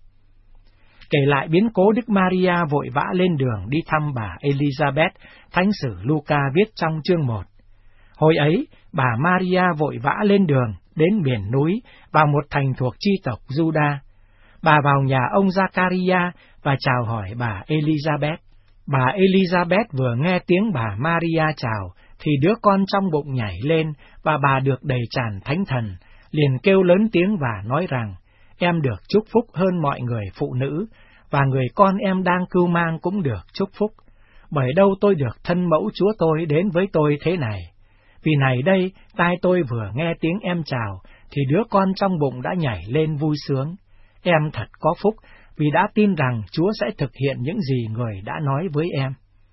Kể lại biến cố Đức Maria vội vã lên đường đi thăm bà Elizabeth, Thánh sử Luca viết trong chương 1. Hồi ấy, bà Maria vội vã lên đường đến miền núi vào một thành thuộc chi tộc Juda. Bà vào nhà ông Zachariah và chào hỏi bà Elizabeth. Bà Elizabeth vừa nghe tiếng bà Maria chào, thì đứa con trong bụng nhảy lên và bà được đầy tràn Thánh Thần, liền kêu lớn tiếng và nói rằng, em được chúc phúc hơn mọi người phụ nữ, và người con em đang cưu mang cũng được chúc phúc. Bởi đâu tôi được thân mẫu Chúa tôi đến với tôi thế này. Vì này đây, tai tôi vừa nghe tiếng em chào, thì đứa con trong bụng đã nhảy lên vui sướng. Em thật có phúc, vì đã tin rằng Chúa sẽ thực hiện những gì người đã nói với em.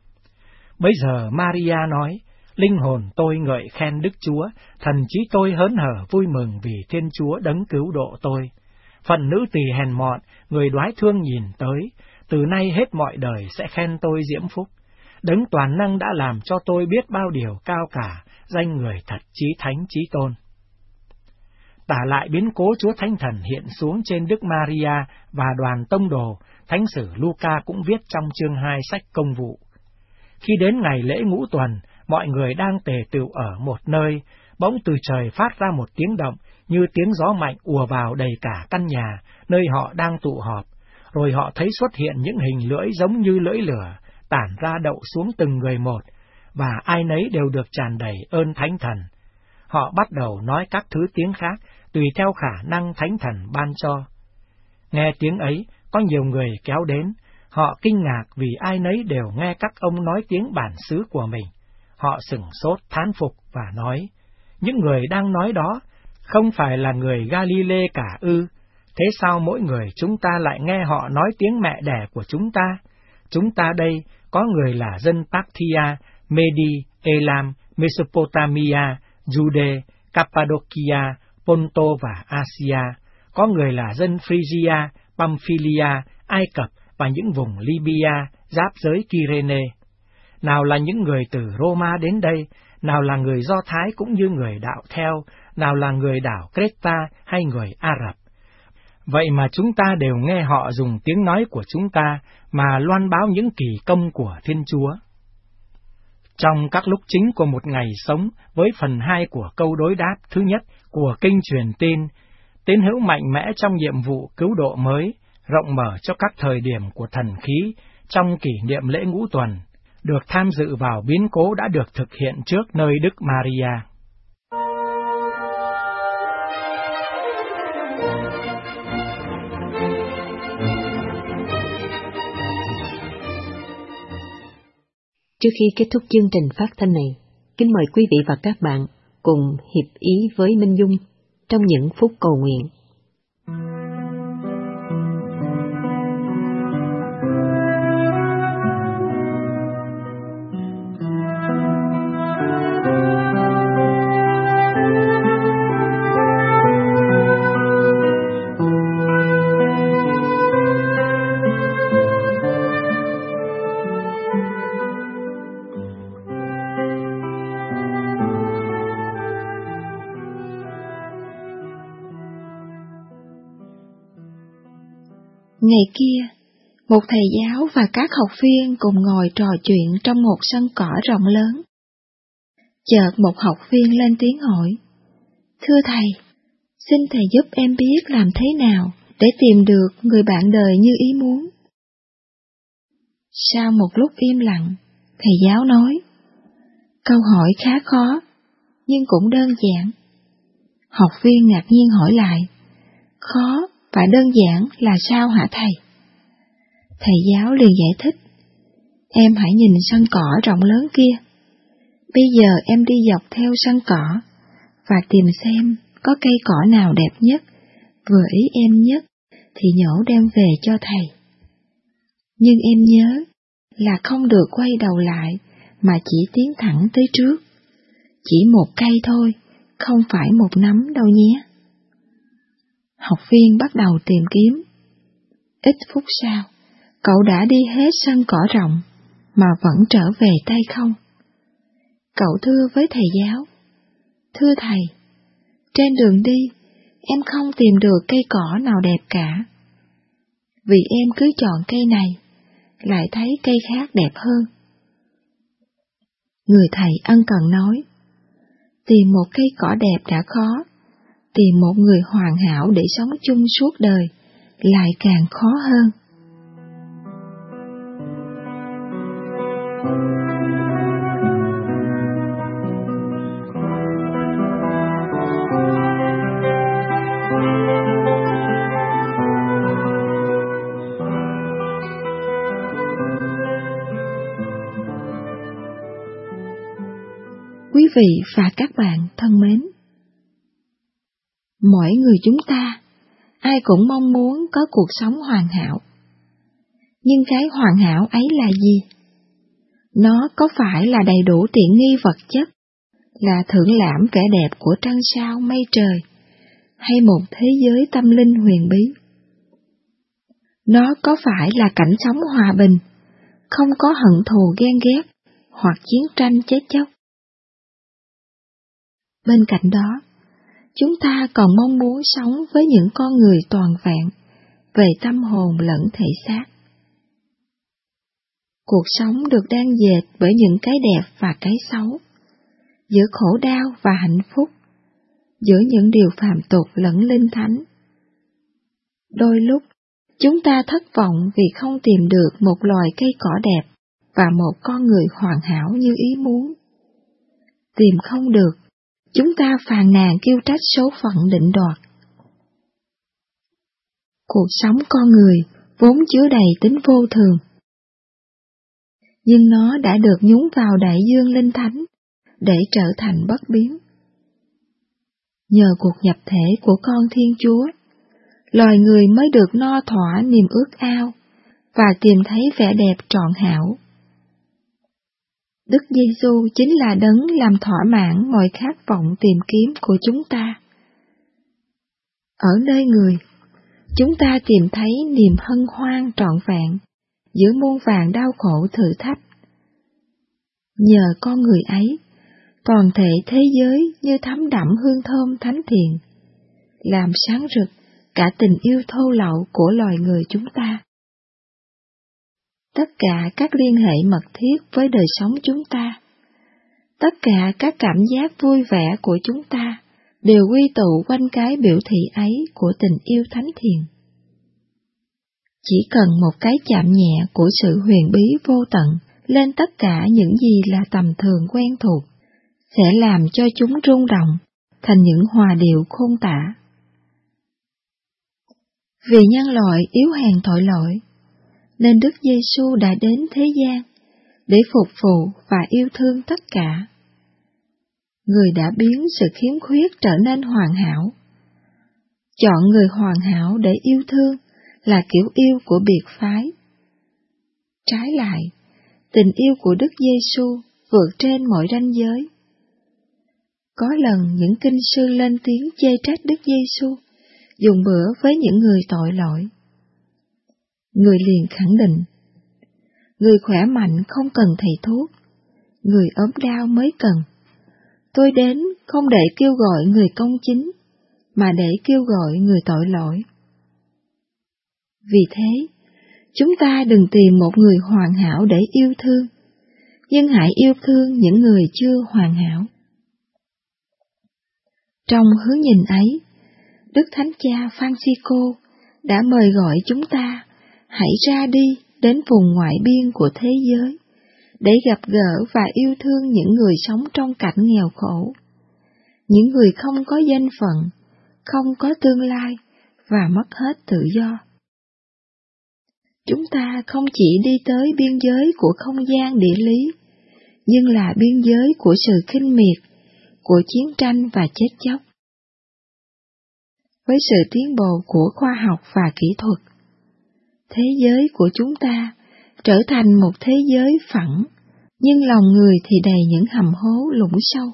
Bây giờ Maria nói, linh hồn tôi ngợi khen Đức Chúa, thần trí tôi hớn hở vui mừng vì Thiên Chúa đấng cứu độ tôi. Phận nữ tỳ hèn mọn, người đoái thương nhìn tới, từ nay hết mọi đời sẽ khen tôi diễm phúc. Đấng toàn năng đã làm cho tôi biết bao điều cao cả, danh người thật chí thánh chí tôn. Tả lại biến cố Chúa Thánh Thần hiện xuống trên Đức Maria và đoàn tông đồ, Thánh sử Luca cũng viết trong chương 2 sách Công vụ. Khi đến ngày lễ ngũ tuần, mọi người đang tề tựu ở một nơi, bỗng từ trời phát ra một tiếng động, như tiếng gió mạnh ùa vào đầy cả căn nhà, nơi họ đang tụ họp, rồi họ thấy xuất hiện những hình lưỡi giống như lưỡi lửa, tản ra đậu xuống từng người một, và ai nấy đều được tràn đầy ơn Thánh Thần. Họ bắt đầu nói các thứ tiếng khác, tùy theo khả năng Thánh Thần ban cho. Nghe tiếng ấy, có nhiều người kéo đến, họ kinh ngạc vì ai nấy đều nghe các ông nói tiếng bản xứ của mình. Họ sửng sốt thán phục và nói, những người đang nói đó không phải là người Galilee cả ư? Thế sao mỗi người chúng ta lại nghe họ nói tiếng mẹ đẻ của chúng ta? chúng ta đây có người là dân Parthia, Medi, Elam, Mesopotamia, Jude, Cappadocia, Ponto và Asia, có người là dân Phrygia, Pamphylia, Ai Cập và những vùng Libya, giáp giới Kyrene. Nào là những người từ Roma đến đây, nào là người Do Thái cũng như người đạo theo, nào là người đảo Creta hay người Ả Rập. Vậy mà chúng ta đều nghe họ dùng tiếng nói của chúng ta mà loan báo những kỳ công của Thiên Chúa. Trong các lúc chính của một ngày sống, với phần 2 của câu đối đáp thứ nhất của kinh truyền tin, tín hữu mạnh mẽ trong nhiệm vụ cứu độ mới, rộng mở cho các thời điểm của thần khí trong kỷ niệm lễ ngũ tuần, được tham dự vào biến cố đã được thực hiện trước nơi Đức Maria. Trước khi kết thúc chương trình phát thanh này, kính mời quý vị và các bạn cùng hiệp ý với Minh Dung trong những phút cầu nguyện. Ngày kia, một thầy giáo và các học viên cùng ngồi trò chuyện trong một sân cỏ rộng lớn. Chợt một học viên lên tiếng hỏi: "Thưa thầy, xin thầy giúp em biết làm thế nào để tìm được người bạn đời như ý muốn." Sau một lúc im lặng, thầy giáo nói: "Câu hỏi khá khó, nhưng cũng đơn giản." Học viên ngạc nhiên hỏi lại: "Khó và đơn giản là sao hả thầy?" Thầy giáo liền giải thích: "Em hãy nhìn sân cỏ rộng lớn kia. Bây giờ em đi dọc theo sân cỏ và tìm xem có cây cỏ nào đẹp nhất, vừa ý em nhất thì nhổ đem về cho thầy. Nhưng em nhớ là không được quay đầu lại mà chỉ tiến thẳng tới trước. Chỉ một cây thôi, không phải một nắm đâu nhé." Học viên bắt đầu tìm kiếm. Ít phút sau, cậu đã đi hết sân cỏ rộng mà vẫn trở về tay không. Cậu thưa với thầy giáo: "Thưa thầy, trên đường đi, em không tìm được cây cỏ nào đẹp cả. Vì em cứ chọn cây này, lại thấy cây khác đẹp hơn." Người thầy ân cần nói: "Tìm một cây cỏ đẹp đã khó, tìm một người hoàn hảo để sống chung suốt đời lại càng khó hơn." Quý vị và các bạn thân mến, mỗi người chúng ta, ai cũng mong muốn có cuộc sống hoàn hảo. Nhưng cái hoàn hảo ấy là gì? Nó có phải là đầy đủ tiện nghi vật chất, là thưởng lãm vẻ đẹp của trăng sao mây trời, hay một thế giới tâm linh huyền bí? Nó có phải là cảnh sống hòa bình, không có hận thù ghen ghét hoặc chiến tranh chết chóc? Bên cạnh đó, chúng ta còn mong muốn sống với những con người toàn vẹn về tâm hồn lẫn thể xác. Cuộc sống được đan dệt bởi những cái đẹp và cái xấu, giữa khổ đau và hạnh phúc, giữa những điều phàm tục lẫn linh thánh. Đôi lúc, chúng ta thất vọng vì không tìm được một loài cây cỏ đẹp và một con người hoàn hảo như ý muốn. Tìm không được, chúng ta phàn nàn kêu trách số phận định đoạt. Cuộc sống con người vốn chứa đầy tính vô thường, nhưng nó đã được nhúng vào đại dương linh thánh để trở thành bất biến. Nhờ cuộc nhập thể của con Thiên Chúa, loài người mới được no thỏa niềm ước ao và tìm thấy vẻ đẹp trọn hảo. Đức Giêsu chính là đấng làm thỏa mãn mọi khát vọng tìm kiếm của chúng ta. Ở nơi Người, chúng ta tìm thấy niềm hân hoan trọn vẹn giữa muôn vàn đau khổ thử thách. Nhờ con Người ấy, toàn thể thế giới như thấm đẫm hương thơm thánh thiện, làm sáng rực cả tình yêu thô lậu của loài người chúng ta. Tất cả các liên hệ mật thiết với đời sống chúng ta, tất cả các cảm giác vui vẻ của chúng ta đều quy tụ quanh cái biểu thị ấy của tình yêu thánh thiện. Chỉ cần một cái chạm nhẹ của sự huyền bí vô tận lên tất cả những gì là tầm thường quen thuộc, sẽ làm cho chúng rung động thành những hòa điệu khôn tả. Vì nhân loại yếu hèn tội lỗi, nên Đức Giêsu đã đến thế gian để phục vụ và yêu thương tất cả. Người đã biến sự khiếm khuyết trở nên hoàn hảo. Chọn người hoàn hảo để yêu thương là kiểu yêu của biệt phái. Trái lại, tình yêu của Đức Giêsu vượt trên mọi ranh giới. Có lần những kinh sư lên tiếng chê trách Đức Giêsu dùng bữa với những người tội lỗi. Người liền khẳng định, người khỏe mạnh không cần thầy thuốc, người ốm đau mới cần. Tôi đến không để kêu gọi người công chính, mà để kêu gọi người tội lỗi. Vì thế, chúng ta đừng tìm một người hoàn hảo để yêu thương, nhưng hãy yêu thương những người chưa hoàn hảo. Trong hướng nhìn ấy, Đức Thánh Cha Francisco đã mời gọi chúng ta hãy ra đi đến vùng ngoại biên của thế giới để gặp gỡ và yêu thương những người sống trong cảnh nghèo khổ, những người không có danh phận, không có tương lai và mất hết tự do. Chúng ta không chỉ đi tới biên giới của không gian địa lý, nhưng là biên giới của sự khinh miệt, của chiến tranh và chết chóc. Với sự tiến bộ của khoa học và kỹ thuật, thế giới của chúng ta trở thành một thế giới phẳng, nhưng lòng người thì đầy những hầm hố lũng sâu.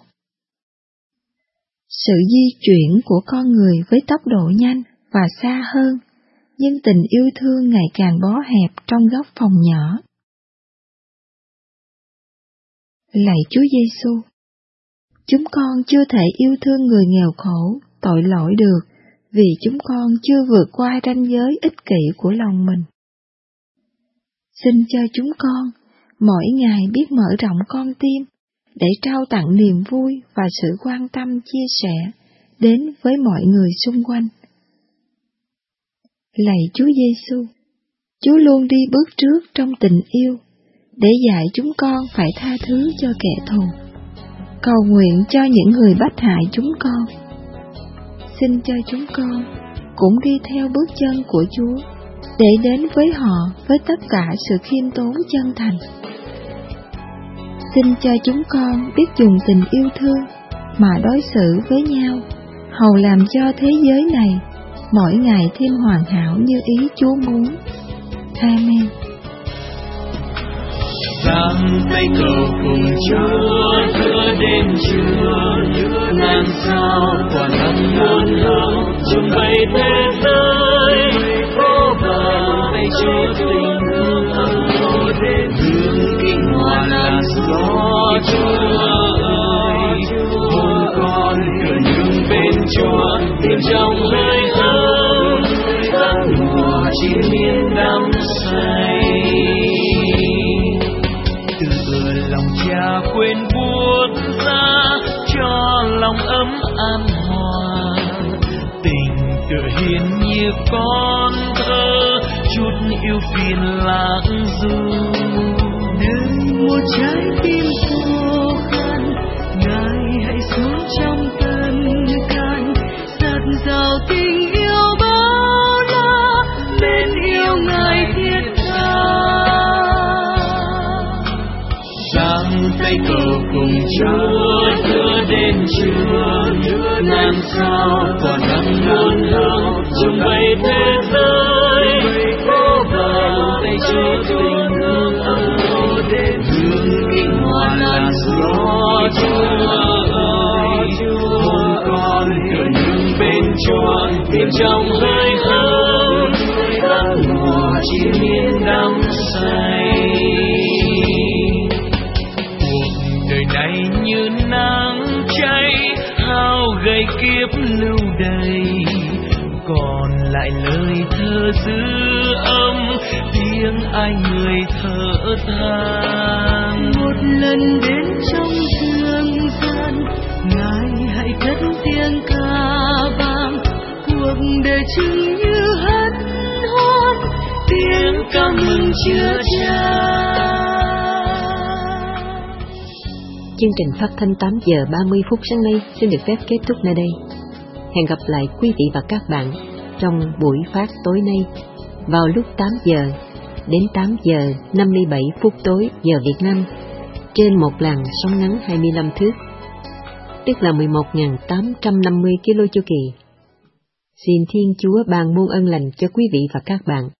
Sự di chuyển của con người với tốc độ nhanh và xa hơn, nhưng tình yêu thương ngày càng bó hẹp trong góc phòng nhỏ. Lạy Chúa Giêsu, chúng con chưa thể yêu thương người nghèo khổ, tội lỗi được, vì chúng con chưa vượt qua ranh giới ích kỷ của lòng mình. Xin cho chúng con mỗi ngày biết mở rộng con tim để trao tặng niềm vui và sự quan tâm chia sẻ đến với mọi người xung quanh. Lạy Chúa Giêsu, Chúa luôn đi bước trước trong tình yêu để dạy chúng con phải tha thứ cho kẻ thù, cầu nguyện cho những người bách hại chúng con. Xin cho chúng con cũng đi theo bước chân của Chúa để đến với họ với tất cả sự khiêm tốn chân thành. Xin cho chúng con biết dùng tình yêu thương mà đối xử với nhau, hầu làm cho thế giới này mỗi ngày thêm hoàn hảo như ý Chúa muốn. Amen. Giang tay cầu cùng Chúa giữa đêm trưa, ngàn sao quả nắng muôn hương chung bay thế giới. Cố vào tay Chúa tình thương ấm êm đến hương kinh hoa làn gió. Chúa ơi, hồn con cửa nhung bên Chúa, tìm trong hơi ấm tháng mùa chỉ miên đắm say. Lòng cha quên buốt ra cho lòng ấm an hòa, tình tựa hiền như con thơ chút yêu phiền lãng du. Nơi một trái tim khô khăn, Ngài hãy xuống trong tân can, dạt dào tình yêu bao la, mến yêu Ngài thiết tha. Giang tay cầu cùng Chúa giữa đêm trưa, ngàn sao tỏa nắng muôn hương chung bay thế giới. Cố vào tay Chúa trọn tiền trong hơi ấm, khát mò chỉ miên đắm say. Cuộc đời này như nắng cháy, hao gầy kiếp lưu đầy, còn lại lời thơ dư âm, tiếng ai người thở than. Một lần đến trong thương gian, ngài hãy cất tiếng ca vang, cuộc đời chừng như hân hoan, tiếng ca mừng chứa chan. Chương trình phát thanh 8 giờ 30 phút sáng nay xin được phép kết thúc nơi đây. Hẹn gặp lại quý vị và các bạn trong buổi phát tối nay vào lúc 8 giờ đến 8 giờ 57 phút tối giờ Việt Nam trên một làn sóng ngắn 25 thước, tức là 11.850 km chu kỳ. Xin Thiên Chúa ban muôn ân lành cho quý vị và các bạn.